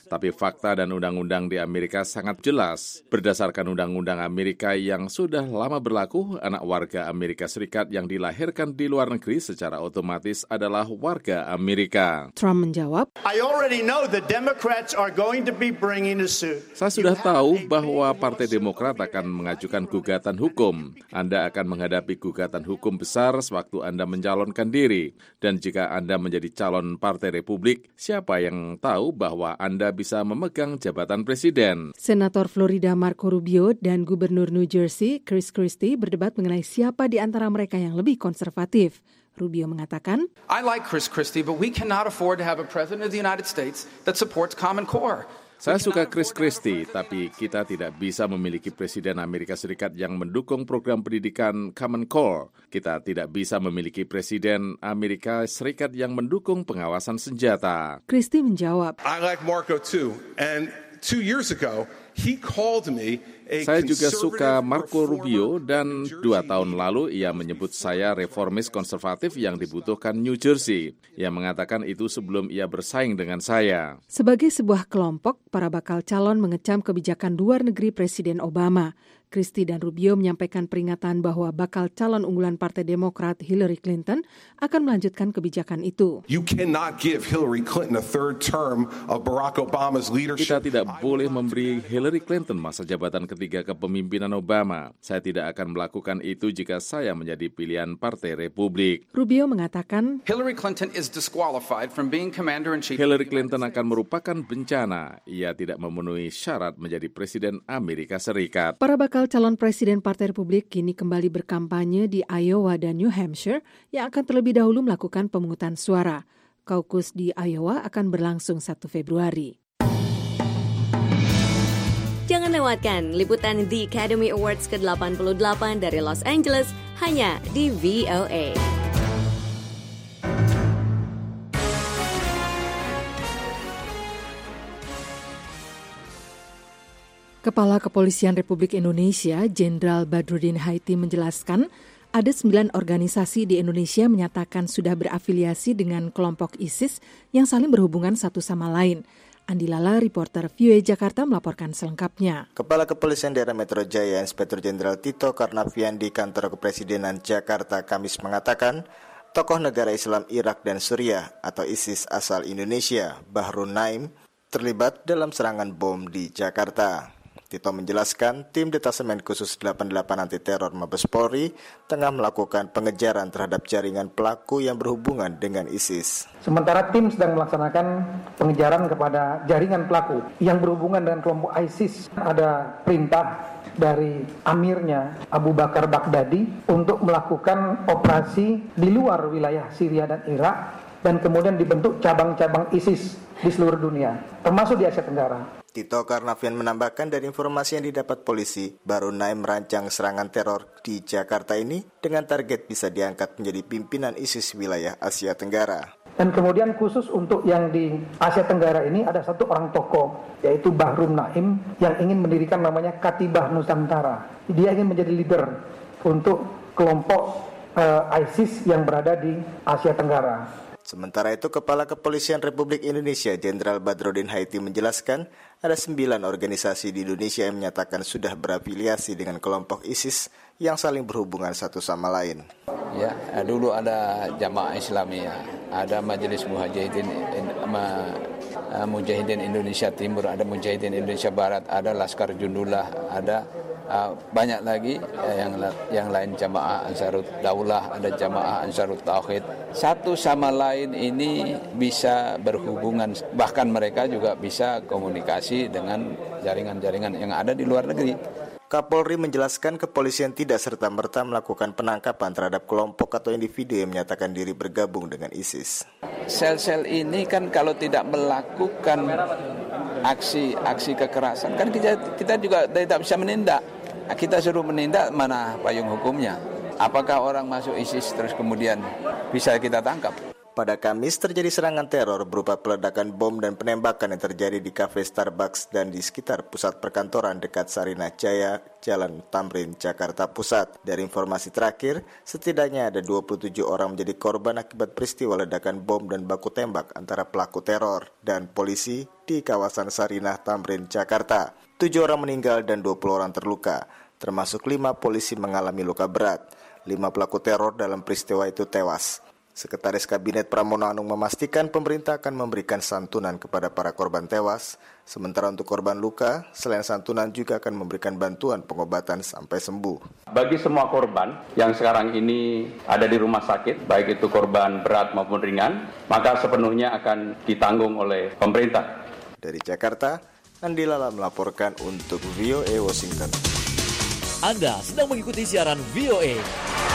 Tapi fakta dan undang-undang di Amerika sangat jelas. Berdasarkan undang-undang Amerika yang sudah lama berlaku, anak warga Amerika Serikat yang dilahirkan di luar negeri secara otomatis adalah warga Amerika. Trump menjawab, I already know the Democrats are going to be bringing a suit. Saya sudah tahu bahwa Partai Demokrat akan mengajukan gugatan hukum. Anda akan menghadapi gugatan hukum besar sewaktu Anda mencalonkan diri. Dan jika Anda menjadi calon Partai Republik, siapa yang tahu bahwa Anda bisa memegang jabatan presiden? Senator Florida Marco Rubio dan Gubernur New Jersey Chris Christie berdebat mengenai siapa di antara mereka yang lebih konservatif. Rubio mengatakan, I like Chris Christie, but we cannot afford to have a president of the United States that supports Common Core. Saya suka Chris Christie, tapi kita tidak bisa memiliki presiden Amerika Serikat yang mendukung program pendidikan Common Core. Kita tidak bisa memiliki presiden Amerika Serikat yang mendukung pengawasan senjata. Christie menjawab, I like Marco too, and two years ago he called me a Saya juga suka Marco Rubio dan dua tahun lalu ia menyebut saya reformis konservatif yang dibutuhkan New Jersey. Ia mengatakan itu sebelum ia bersaing dengan saya. Sebagai sebuah kelompok, para bakal calon mengecam kebijakan luar negeri Presiden Obama. Christie dan Rubio menyampaikan peringatan bahwa bakal calon unggulan Partai Demokrat Hillary Clinton akan melanjutkan kebijakan itu. You cannot give Hillary Clinton a third term of Barack Obama's leadership. Kita tidak boleh memberi Hillary Clinton masa jabatan ketiga kepemimpinan Obama. Saya tidak akan melakukan itu jika saya menjadi pilihan Partai Republik. Rubio mengatakan, Hillary Clinton is disqualified from being commander-in-chief. Hillary Clinton akan merupakan bencana. Ia tidak memenuhi syarat menjadi presiden Amerika Serikat. Para bakal calon presiden Partai Republik kini kembali berkampanye di Iowa dan New Hampshire yang akan terlebih dahulu melakukan pemungutan suara. Kaukus di Iowa akan berlangsung satu Februari. Jangan lewatkan liputan The Academy Awards ke delapan puluh delapan dari Los Angeles hanya di V O A. Kepala Kepolisian Republik Indonesia, Jenderal Badrudin Haiti menjelaskan, ada sembilan organisasi di Indonesia menyatakan sudah berafiliasi dengan kelompok ISIS yang saling berhubungan satu sama lain. Andi Lala, reporter V O A Jakarta melaporkan selengkapnya. Kepala Kepolisian Daerah Metro Jaya, Inspektur Jenderal Tito Karnavian di Kantor Kepresidenan Jakarta Kamis mengatakan, tokoh negara Islam Irak dan Suriah atau ISIS asal Indonesia, Bahrun Naim, terlibat dalam serangan bom di Jakarta. Tito menjelaskan tim Detasemen Khusus delapan puluh delapan Anti Teror Mabes Polri tengah melakukan pengejaran terhadap jaringan pelaku yang berhubungan dengan ISIS. Sementara tim sedang melaksanakan pengejaran kepada jaringan pelaku yang berhubungan dengan kelompok ISIS. Ada perintah dari amirnya Abu Bakar Baghdadi untuk melakukan operasi di luar wilayah Syria dan Irak dan kemudian dibentuk cabang-cabang ISIS di seluruh dunia, termasuk di Asia Tenggara. Tito Karnavian menambahkan dari informasi yang didapat polisi, Bahrun Naim merancang serangan teror di Jakarta ini dengan target bisa diangkat menjadi pimpinan ISIS wilayah Asia Tenggara. Dan kemudian khusus untuk yang di Asia Tenggara ini ada satu orang tokoh, yaitu Bahrun Naim, yang ingin mendirikan namanya Katibah Nusantara. Dia ingin menjadi leader untuk kelompok uh, ISIS yang berada di Asia Tenggara. Sementara itu, Kepala Kepolisian Republik Indonesia Jenderal Badrudin Haiti menjelaskan ada sembilan organisasi di Indonesia yang menyatakan sudah berafiliasi dengan kelompok ISIS yang saling berhubungan satu sama lain. Ya, dulu ada Jamaah Islamiyah, ada Majelis Mujahidin Mujahidin Indonesia Timur, ada Mujahidin Indonesia Barat, ada Laskar Jundullah, ada Uh, banyak lagi uh, yang yang lain Jamaah Ansarut Daulah, ada Jamaah Ansarut Tauhid. Satu sama lain ini bisa berhubungan, bahkan mereka juga bisa komunikasi dengan jaringan-jaringan yang ada di luar negeri. Kapolri menjelaskan kepolisian tidak serta-merta melakukan penangkapan terhadap kelompok atau individu yang menyatakan diri bergabung dengan ISIS. Sel-sel ini kan kalau tidak melakukan aksi-aksi kekerasan, kan kita, kita juga tidak bisa menindak. Kita suruh menindak, mana payung hukumnya? Apakah orang masuk ISIS terus kemudian bisa kita tangkap? Pada Kamis terjadi serangan teror berupa peledakan bom dan penembakan yang terjadi di kafe Starbucks dan di sekitar pusat perkantoran dekat Sarinah Jaya, Jalan Tamrin, Jakarta Pusat. Dari informasi terakhir, setidaknya ada dua puluh tujuh orang menjadi korban akibat peristiwa ledakan bom dan baku tembak antara pelaku teror dan polisi di kawasan Sarinah Tamrin, Jakarta. Tujuh orang meninggal dan dua puluh orang terluka, termasuk lima polisi mengalami luka berat. Lima pelaku teror dalam peristiwa itu tewas. Sekretaris Kabinet Pramono Anung memastikan pemerintah akan memberikan santunan kepada para korban tewas. Sementara untuk korban luka, selain santunan juga akan memberikan bantuan pengobatan sampai sembuh. Bagi semua korban yang sekarang ini ada di rumah sakit, baik itu korban berat maupun ringan, maka sepenuhnya akan ditanggung oleh pemerintah. Dari Jakarta, Andi Lala melaporkan untuk V O A Washington. Anda sedang mengikuti siaran V O A.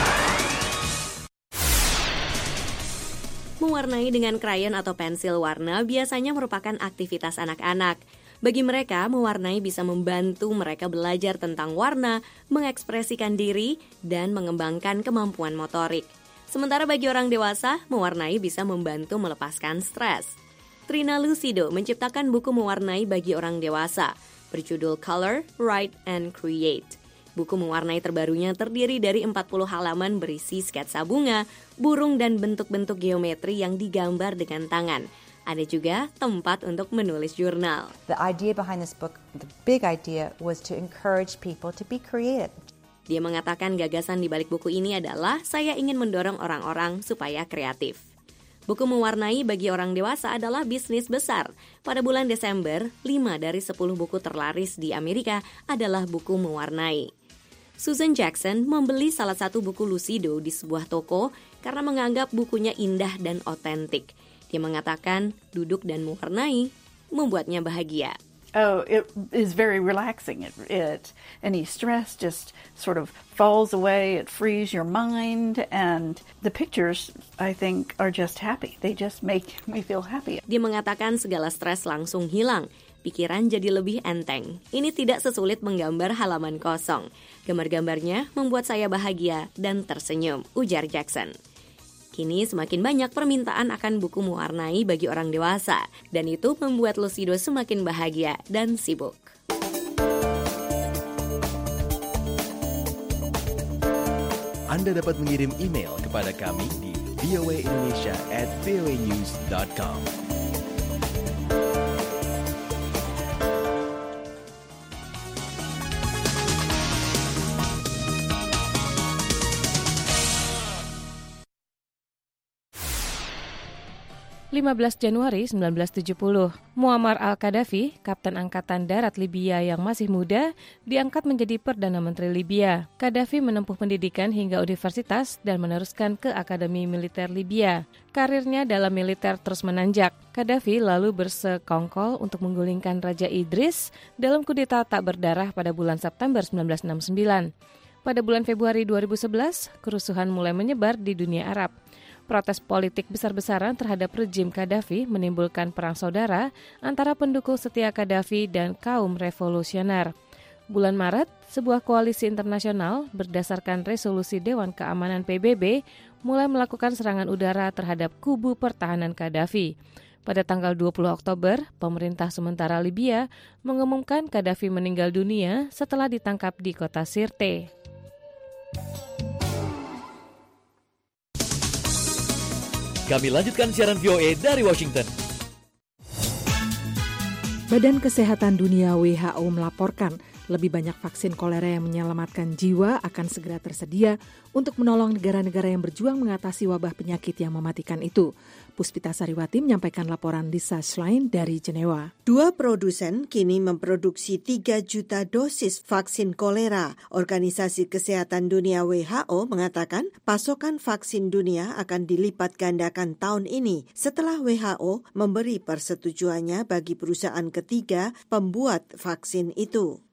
Mewarnai dengan krayon atau pensil warna biasanya merupakan aktivitas anak-anak. Bagi mereka, mewarnai bisa membantu mereka belajar tentang warna, mengekspresikan diri, dan mengembangkan kemampuan motorik. Sementara bagi orang dewasa, mewarnai bisa membantu melepaskan stres. Trina Lucido menciptakan buku mewarnai bagi orang dewasa, berjudul Color, Write, and Create. Buku mewarnai terbarunya terdiri dari empat puluh halaman berisi sketsa bunga, burung, dan bentuk-bentuk geometri yang digambar dengan tangan. Ada juga tempat untuk menulis jurnal. The idea behind this book, the big idea, was to encourage people to be creative. Dia mengatakan gagasan di balik buku ini adalah saya ingin mendorong orang-orang supaya kreatif. Buku mewarnai bagi orang dewasa adalah bisnis besar. Pada bulan Desember, lima dari sepuluh buku terlaris di Amerika adalah buku mewarnai. Susan Jackson membeli salah satu buku Lucido di sebuah toko karena menganggap bukunya indah dan otentik. Dia mengatakan duduk dan mewarnai membuatnya bahagia. Oh, it is very relaxing. It, it any stress just sort of falls away. It frees your mind, and the pictures, I think, are just happy. They just make me feel happy. Dia mengatakan segala stres langsung hilang. Pikiran jadi lebih enteng. Ini tidak sesulit menggambar halaman kosong. Gambar-gambarnya membuat saya bahagia dan tersenyum, ujar Jackson. Kini semakin banyak permintaan akan buku mewarnai bagi orang dewasa, dan itu membuat Lucido semakin bahagia dan sibuk. Anda dapat mengirim email kepada kami di v o a indonesia at v o a news dot com. lima belas Januari seribu sembilan ratus tujuh puluh, Muammar al-Qaddafi, Kapten Angkatan Darat Libya yang masih muda, diangkat menjadi Perdana Menteri Libya. Qaddafi menempuh pendidikan hingga universitas dan meneruskan ke Akademi Militer Libya. Karirnya dalam militer terus menanjak. Qaddafi lalu bersekongkol untuk menggulingkan Raja Idris dalam kudeta tak berdarah pada bulan September seribu sembilan ratus enam puluh sembilan. Pada bulan Februari dua ribu sebelas, kerusuhan mulai menyebar di dunia Arab. Protes politik besar-besaran terhadap rejim Qaddafi menimbulkan perang saudara antara pendukung setia Qaddafi dan kaum revolusioner. Bulan Maret, sebuah koalisi internasional berdasarkan resolusi Dewan Keamanan P B B mulai melakukan serangan udara terhadap kubu pertahanan Qaddafi. Pada tanggal dua puluh Oktober, pemerintah sementara Libya mengumumkan Qaddafi meninggal dunia setelah ditangkap di kota Sirte. Kami lanjutkan siaran V O A dari Washington. Badan Kesehatan Dunia W H O melaporkan lebih banyak vaksin kolera yang menyelamatkan jiwa akan segera tersedia untuk menolong negara-negara yang berjuang mengatasi wabah penyakit yang mematikan itu. Puspita Sariwati menyampaikan laporan Lisa Schlein dari Jenewa. Dua produsen kini memproduksi tiga juta dosis vaksin kolera. Organisasi Kesehatan Dunia W H O mengatakan pasokan vaksin dunia akan dilipat gandakan tahun ini setelah W H O memberi persetujuannya bagi perusahaan ketiga pembuat vaksin itu.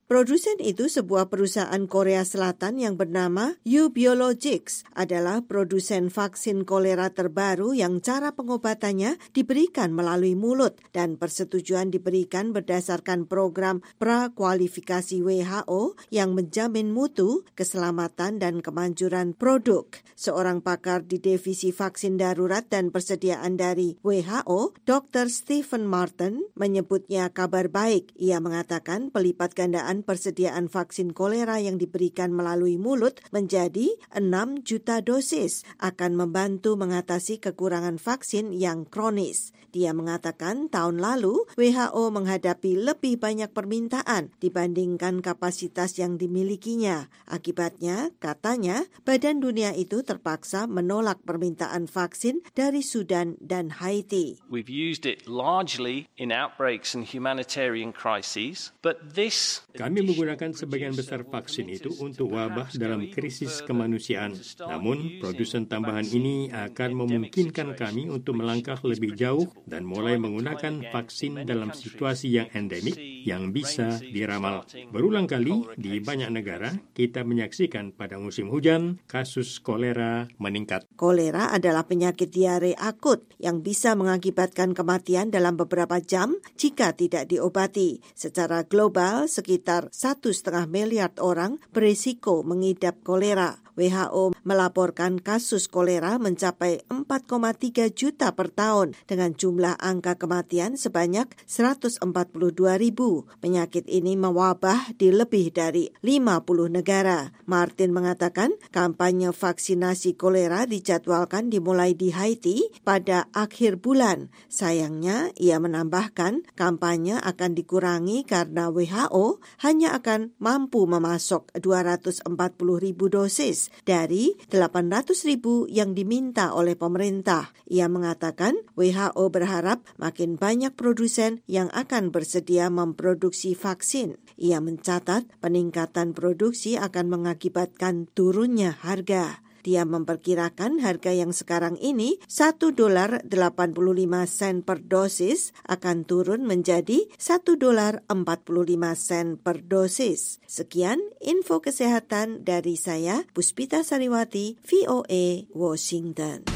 Produsen itu, sebuah perusahaan Korea Selatan yang bernama U Biologics, adalah produsen vaksin kolera terbaru yang cara pengobatannya diberikan melalui mulut dan persetujuan diberikan berdasarkan program prakualifikasi W H O yang menjamin mutu, keselamatan, dan kemanjuran produk. Seorang pakar di Divisi Vaksin Darurat dan Persediaan dari W H O, doktor Stephen Martin, menyebutnya kabar baik. Ia mengatakan pelipat gandaan persediaan vaksin kolera yang diberikan melalui mulut menjadi enam juta dosis akan membantu mengatasi kekurangan vaksin yang kronis. Dia mengatakan tahun lalu W H O menghadapi lebih banyak permintaan dibandingkan kapasitas yang dimilikinya. Akibatnya, katanya, Badan Dunia itu terpaksa menolak permintaan vaksin dari Sudan dan Haiti. We've used it largely in outbreaks and humanitarian crises, but this Kami menggunakan sebagian besar vaksin itu untuk wabah dalam krisis kemanusiaan. Namun, produsen tambahan ini akan memungkinkan kami untuk melangkah lebih jauh dan mulai menggunakan vaksin dalam situasi yang endemik yang bisa diramal. Berulang kali di banyak negara, kita menyaksikan pada musim hujan, kasus kolera meningkat. Kolera adalah penyakit diare akut yang bisa mengakibatkan kematian dalam beberapa jam jika tidak diobati. Secara global, sekitar satu setengah miliar orang berisiko mengidap kolera. W H O melaporkan kasus kolera mencapai empat koma tiga juta per tahun dengan jumlah angka kematian sebanyak seratus empat puluh dua ribu. Penyakit ini mewabah di lebih dari lima puluh negara. Martin mengatakan kampanye vaksinasi kolera dijadwalkan dimulai di Haiti pada akhir bulan. Sayangnya, ia menambahkan kampanye akan dikurangi karena W H O hanya akan mampu memasok dua ratus empat puluh ribu dosis dari delapan ratus ribu yang diminta oleh pemerintah. Ia mengatakan W H O berharap makin banyak produsen yang akan bersedia memproduksi vaksin. Ia mencatat peningkatan produksi akan mengakibatkan turunnya harga. Dia memperkirakan harga yang sekarang ini satu dolar delapan puluh lima sen per dosis akan turun menjadi satu dolar empat puluh lima sen per dosis. Sekian info kesehatan dari saya, Puspita Sariwati, V O A, Washington.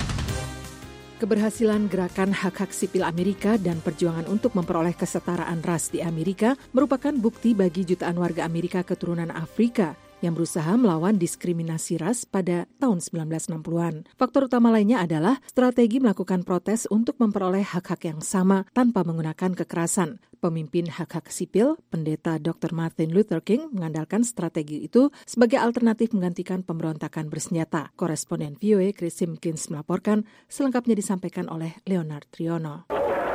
Keberhasilan gerakan hak-hak sipil Amerika dan perjuangan untuk memperoleh kesetaraan ras di Amerika merupakan bukti bagi jutaan warga Amerika keturunan Afrika yang berusaha melawan diskriminasi ras pada tahun sembilan belas enam puluhan. Faktor utama lainnya adalah strategi melakukan protes untuk memperoleh hak-hak yang sama tanpa menggunakan kekerasan. Pemimpin hak-hak sipil, pendeta doktor Martin Luther King, mengandalkan strategi itu sebagai alternatif menggantikan pemberontakan bersenjata. Koresponden V O A Chris Simkins melaporkan, selengkapnya disampaikan oleh Leonard Triono.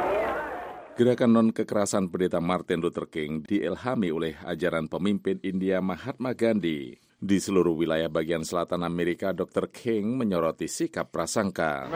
Gerakan non-kekerasan pendeta Martin Luther King diilhami oleh ajaran pemimpin India Mahatma Gandhi. Di seluruh wilayah bagian selatan Amerika, doktor King menyoroti sikap prasangka.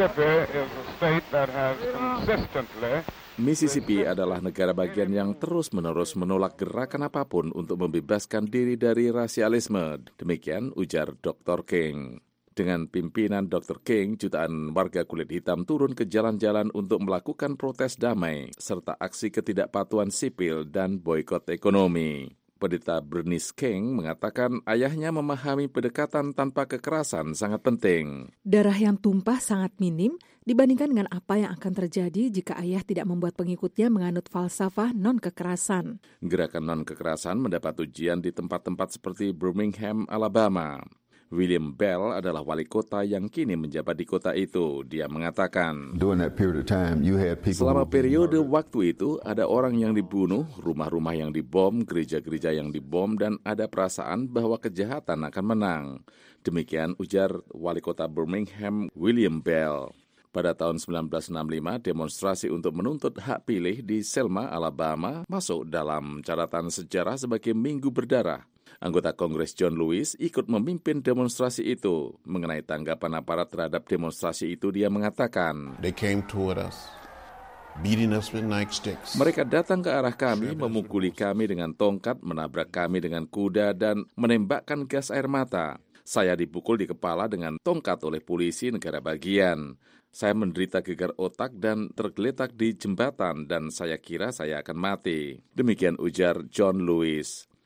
Mississippi adalah negara bagian yang terus-menerus menolak gerakan apapun untuk membebaskan diri dari rasialisme. Demikian ujar doktor King. Dengan pimpinan doktor King, jutaan warga kulit hitam turun ke jalan-jalan untuk melakukan protes damai, serta aksi ketidakpatuhan sipil dan boikot ekonomi. Pendeta Bernice King mengatakan ayahnya memahami pendekatan tanpa kekerasan sangat penting. Darah yang tumpah sangat minim dibandingkan dengan apa yang akan terjadi jika ayah tidak membuat pengikutnya menganut falsafah non-kekerasan. Gerakan non-kekerasan mendapat ujian di tempat-tempat seperti Birmingham, Alabama. William Bell adalah wali kota yang kini menjabat di kota itu. Dia mengatakan, selama periode waktu itu ada orang yang dibunuh, rumah-rumah yang dibom, gereja-gereja yang dibom, dan ada perasaan bahwa kejahatan akan menang. Demikian ujar wali kota Birmingham, William Bell. Pada tahun sembilan belas enam puluh lima, demonstrasi untuk menuntut hak pilih di Selma, Alabama, masuk dalam catatan sejarah sebagai Minggu Berdarah. Anggota Kongres John Lewis ikut memimpin demonstrasi itu. Mengenai tanggapan aparat terhadap demonstrasi itu, dia mengatakan, They came toward us, beating us with nightsticks. Mereka datang ke arah kami, memukuli kami dengan tongkat, menabrak kami dengan kuda, dan menembakkan gas air mata. Saya dipukul di kepala dengan tongkat oleh polisi negara bagian. Saya menderita gegar otak dan tergeletak di jembatan, dan saya kira saya akan mati. Demikian ujar John Lewis.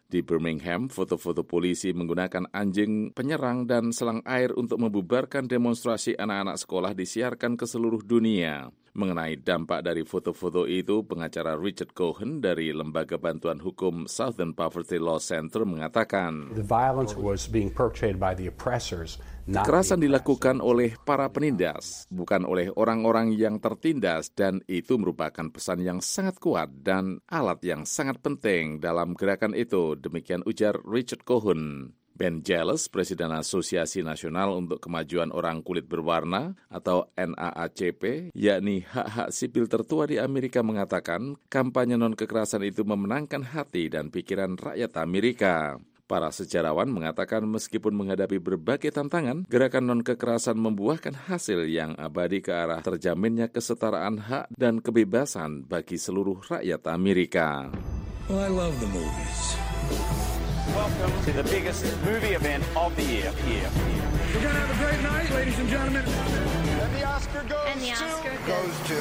Di Birmingham, foto-foto polisi menggunakan anjing penyerang dan selang air untuk membubarkan demonstrasi anak-anak sekolah disiarkan ke seluruh dunia. Mengenai dampak dari foto-foto itu, pengacara Richard Cohen dari Lembaga Bantuan Hukum Southern Poverty Law Center mengatakan, The violence was being perpetrated by the oppressors. Kekerasan dilakukan oleh para penindas, bukan oleh orang-orang yang tertindas, dan itu merupakan pesan yang sangat kuat dan alat yang sangat penting dalam gerakan itu, demikian ujar Richard Cohen. Ben Jealous, Presiden Asosiasi Nasional untuk Kemajuan Orang Kulit Berwarna atau N A A C P, yakni hak-hak sipil tertua di Amerika, mengatakan kampanye non-kekerasan itu memenangkan hati dan pikiran rakyat Amerika. Para sejarawan mengatakan meskipun menghadapi berbagai tantangan, gerakan non-kekerasan membuahkan hasil yang abadi ke arah terjaminnya kesetaraan hak dan kebebasan bagi seluruh rakyat Amerika. Well, I love the movies. Welcome to the biggest movie event of the year. year. We're gonna have a great night, ladies and gentlemen. And the Oscar goes and the Oscar to... goes to...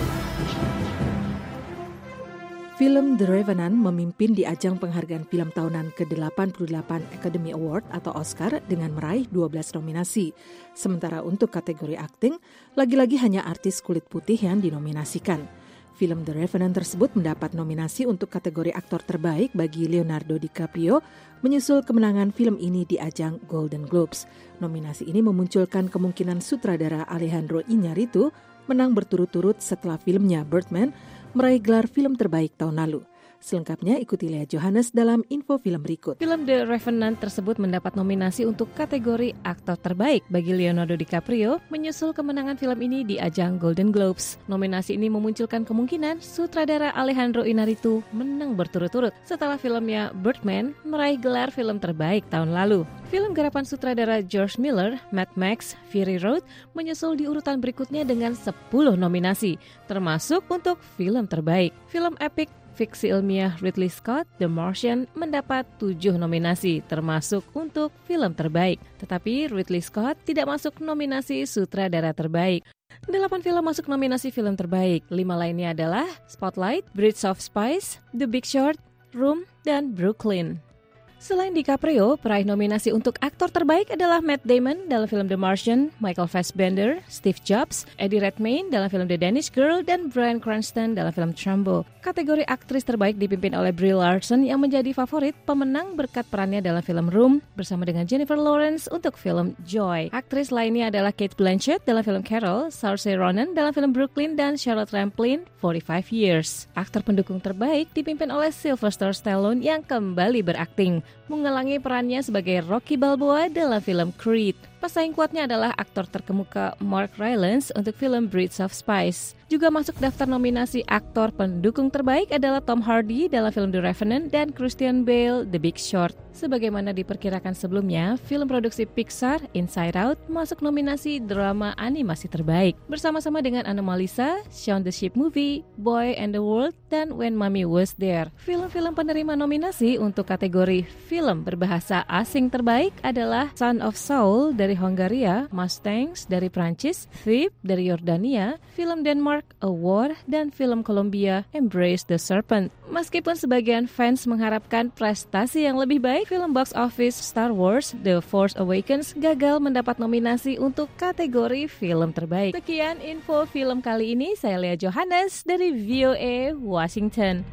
Film The Revenant memimpin di ajang penghargaan film tahunan ke delapan puluh delapan Academy Award atau Oscar dengan meraih dua belas nominasi. Sementara untuk kategori akting, lagi-lagi hanya artis kulit putih yang dinominasikan. Film The Revenant tersebut mendapat nominasi untuk kategori aktor terbaik bagi Leonardo DiCaprio, menyusul kemenangan film ini di ajang Golden Globes. Nominasi ini memunculkan kemungkinan sutradara Alejandro Iñárritu menang berturut-turut setelah filmnya Birdman meraih gelar film terbaik tahun lalu. Selengkapnya ikuti Lea Johannes dalam info film berikut. Film The Revenant tersebut mendapat nominasi untuk kategori aktor terbaik bagi Leonardo DiCaprio, menyusul kemenangan film ini di ajang Golden Globes. Nominasi ini memunculkan kemungkinan sutradara Alejandro Iñárritu menang berturut-turut setelah filmnya Birdman meraih gelar film terbaik tahun lalu. Film garapan sutradara George Miller, Mad Max, Fury Road, menyusul di urutan berikutnya dengan sepuluh nominasi, termasuk untuk film terbaik. Film epic fiksi ilmiah Ridley Scott, The Martian, mendapat tujuh nominasi, termasuk untuk film terbaik. Tetapi Ridley Scott tidak masuk nominasi sutradara terbaik. Delapan film masuk nominasi film terbaik. Lima lainnya adalah Spotlight, Bridge of Spies, The Big Short, Room, dan Brooklyn. Selain DiCaprio, peraih nominasi untuk aktor terbaik adalah Matt Damon dalam film The Martian, Michael Fassbender, Steve Jobs, Eddie Redmayne dalam film The Danish Girl, dan Bryan Cranston dalam film Trumbo. Kategori aktris terbaik dipimpin oleh Brie Larson yang menjadi favorit pemenang berkat perannya dalam film Room bersama dengan Jennifer Lawrence untuk film Joy. Aktris lainnya adalah Cate Blanchett dalam film Carol, Saoirse Ronan dalam film Brooklyn, dan Charlotte Rampling, forty-five years. Aktor pendukung terbaik dipimpin oleh Sylvester Stallone yang kembali berakting, mengulangi perannya sebagai Rocky Balboa dalam film Creed. Pesaing kuatnya adalah aktor terkemuka Mark Rylance untuk film Bridge of Spies. Juga masuk daftar nominasi aktor pendukung terbaik adalah Tom Hardy dalam film The Revenant dan Christian Bale The Big Short. Sebagaimana diperkirakan sebelumnya, film produksi Pixar Inside Out masuk nominasi drama animasi terbaik bersama-sama dengan Anomalisa, Shaun the Sheep Movie, Boy and the World, dan When Mommy Was There. Film-film penerima nominasi untuk kategori film berbahasa asing terbaik adalah Son of Saul dari Hongaria, Mustangs dari Prancis, Thief dari Yordania, film Denmark A War, dan film Colombia Embrace the Serpent. Meskipun sebagian fans mengharapkan prestasi yang lebih baik, film box office Star Wars The Force Awakens gagal mendapat nominasi untuk kategori film terbaik. Sekian info film kali ini, saya Lea Johannes dari V O A Washington.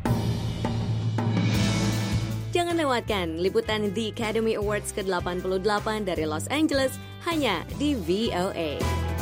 Jangan lewatkan liputan The Academy Awards ke delapan puluh delapan dari Los Angeles hanya di V O A.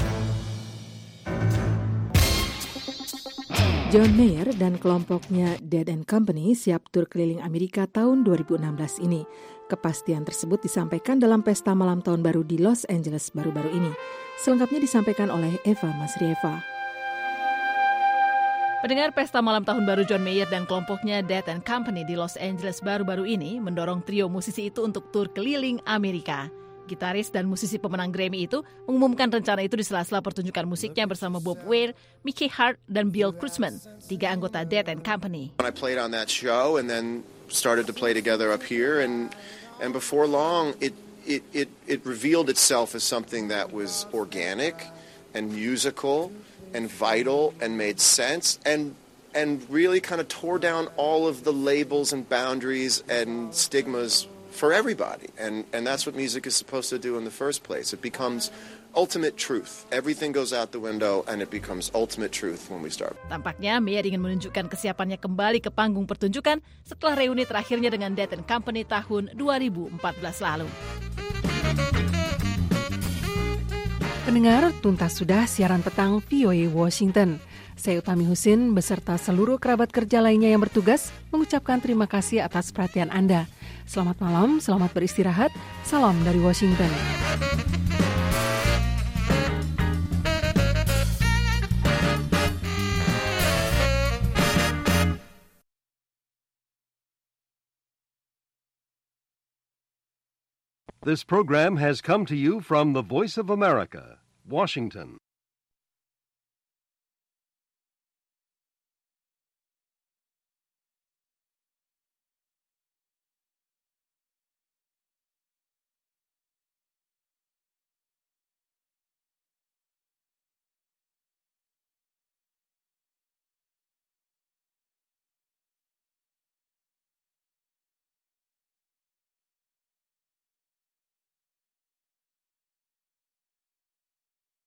John Mayer dan kelompoknya Dead and Company siap tur keliling Amerika tahun dua ribu enam belas ini. Kepastian tersebut disampaikan dalam pesta malam tahun baru di Los Angeles baru-baru ini. Selengkapnya disampaikan oleh Eva Masrieva. Pendengar, pesta malam tahun baru John Mayer dan kelompoknya Dead and Company di Los Angeles baru-baru ini mendorong trio musisi itu untuk tur keliling Amerika. Gitaris dan musisi pemenang Grammy itu mengumumkan rencana itu di sela-sela pertunjukan musiknya bersama Bob Weir, Mickey Hart, dan Bill Kreutzmann, tiga anggota Dead and Company. I played on that show and then started to play together up here, and and before long it it it it revealed itself as something that was organic and musical and vital and made sense and and really kind of tore down all of the labels and boundaries and stigmas for everybody. And, and that's what music is supposed to do in the first place. It becomes ultimate truth. Everything goes out the window and it becomes ultimate truth when we start. Tampaknya Mayer ingin menunjukkan kesiapannya kembali ke panggung pertunjukan setelah reuni terakhirnya dengan Death and Company tahun dua ribu empat belas lalu. Pendengar, tuntas sudah siaran petang V O A Washington. Saya Utami Husin beserta seluruh kerabat kerja lainnya yang bertugas mengucapkan terima kasih atas perhatian Anda. Selamat malam, selamat beristirahat. Salam dari Washington. This program has come to you from the Voice of America, Washington.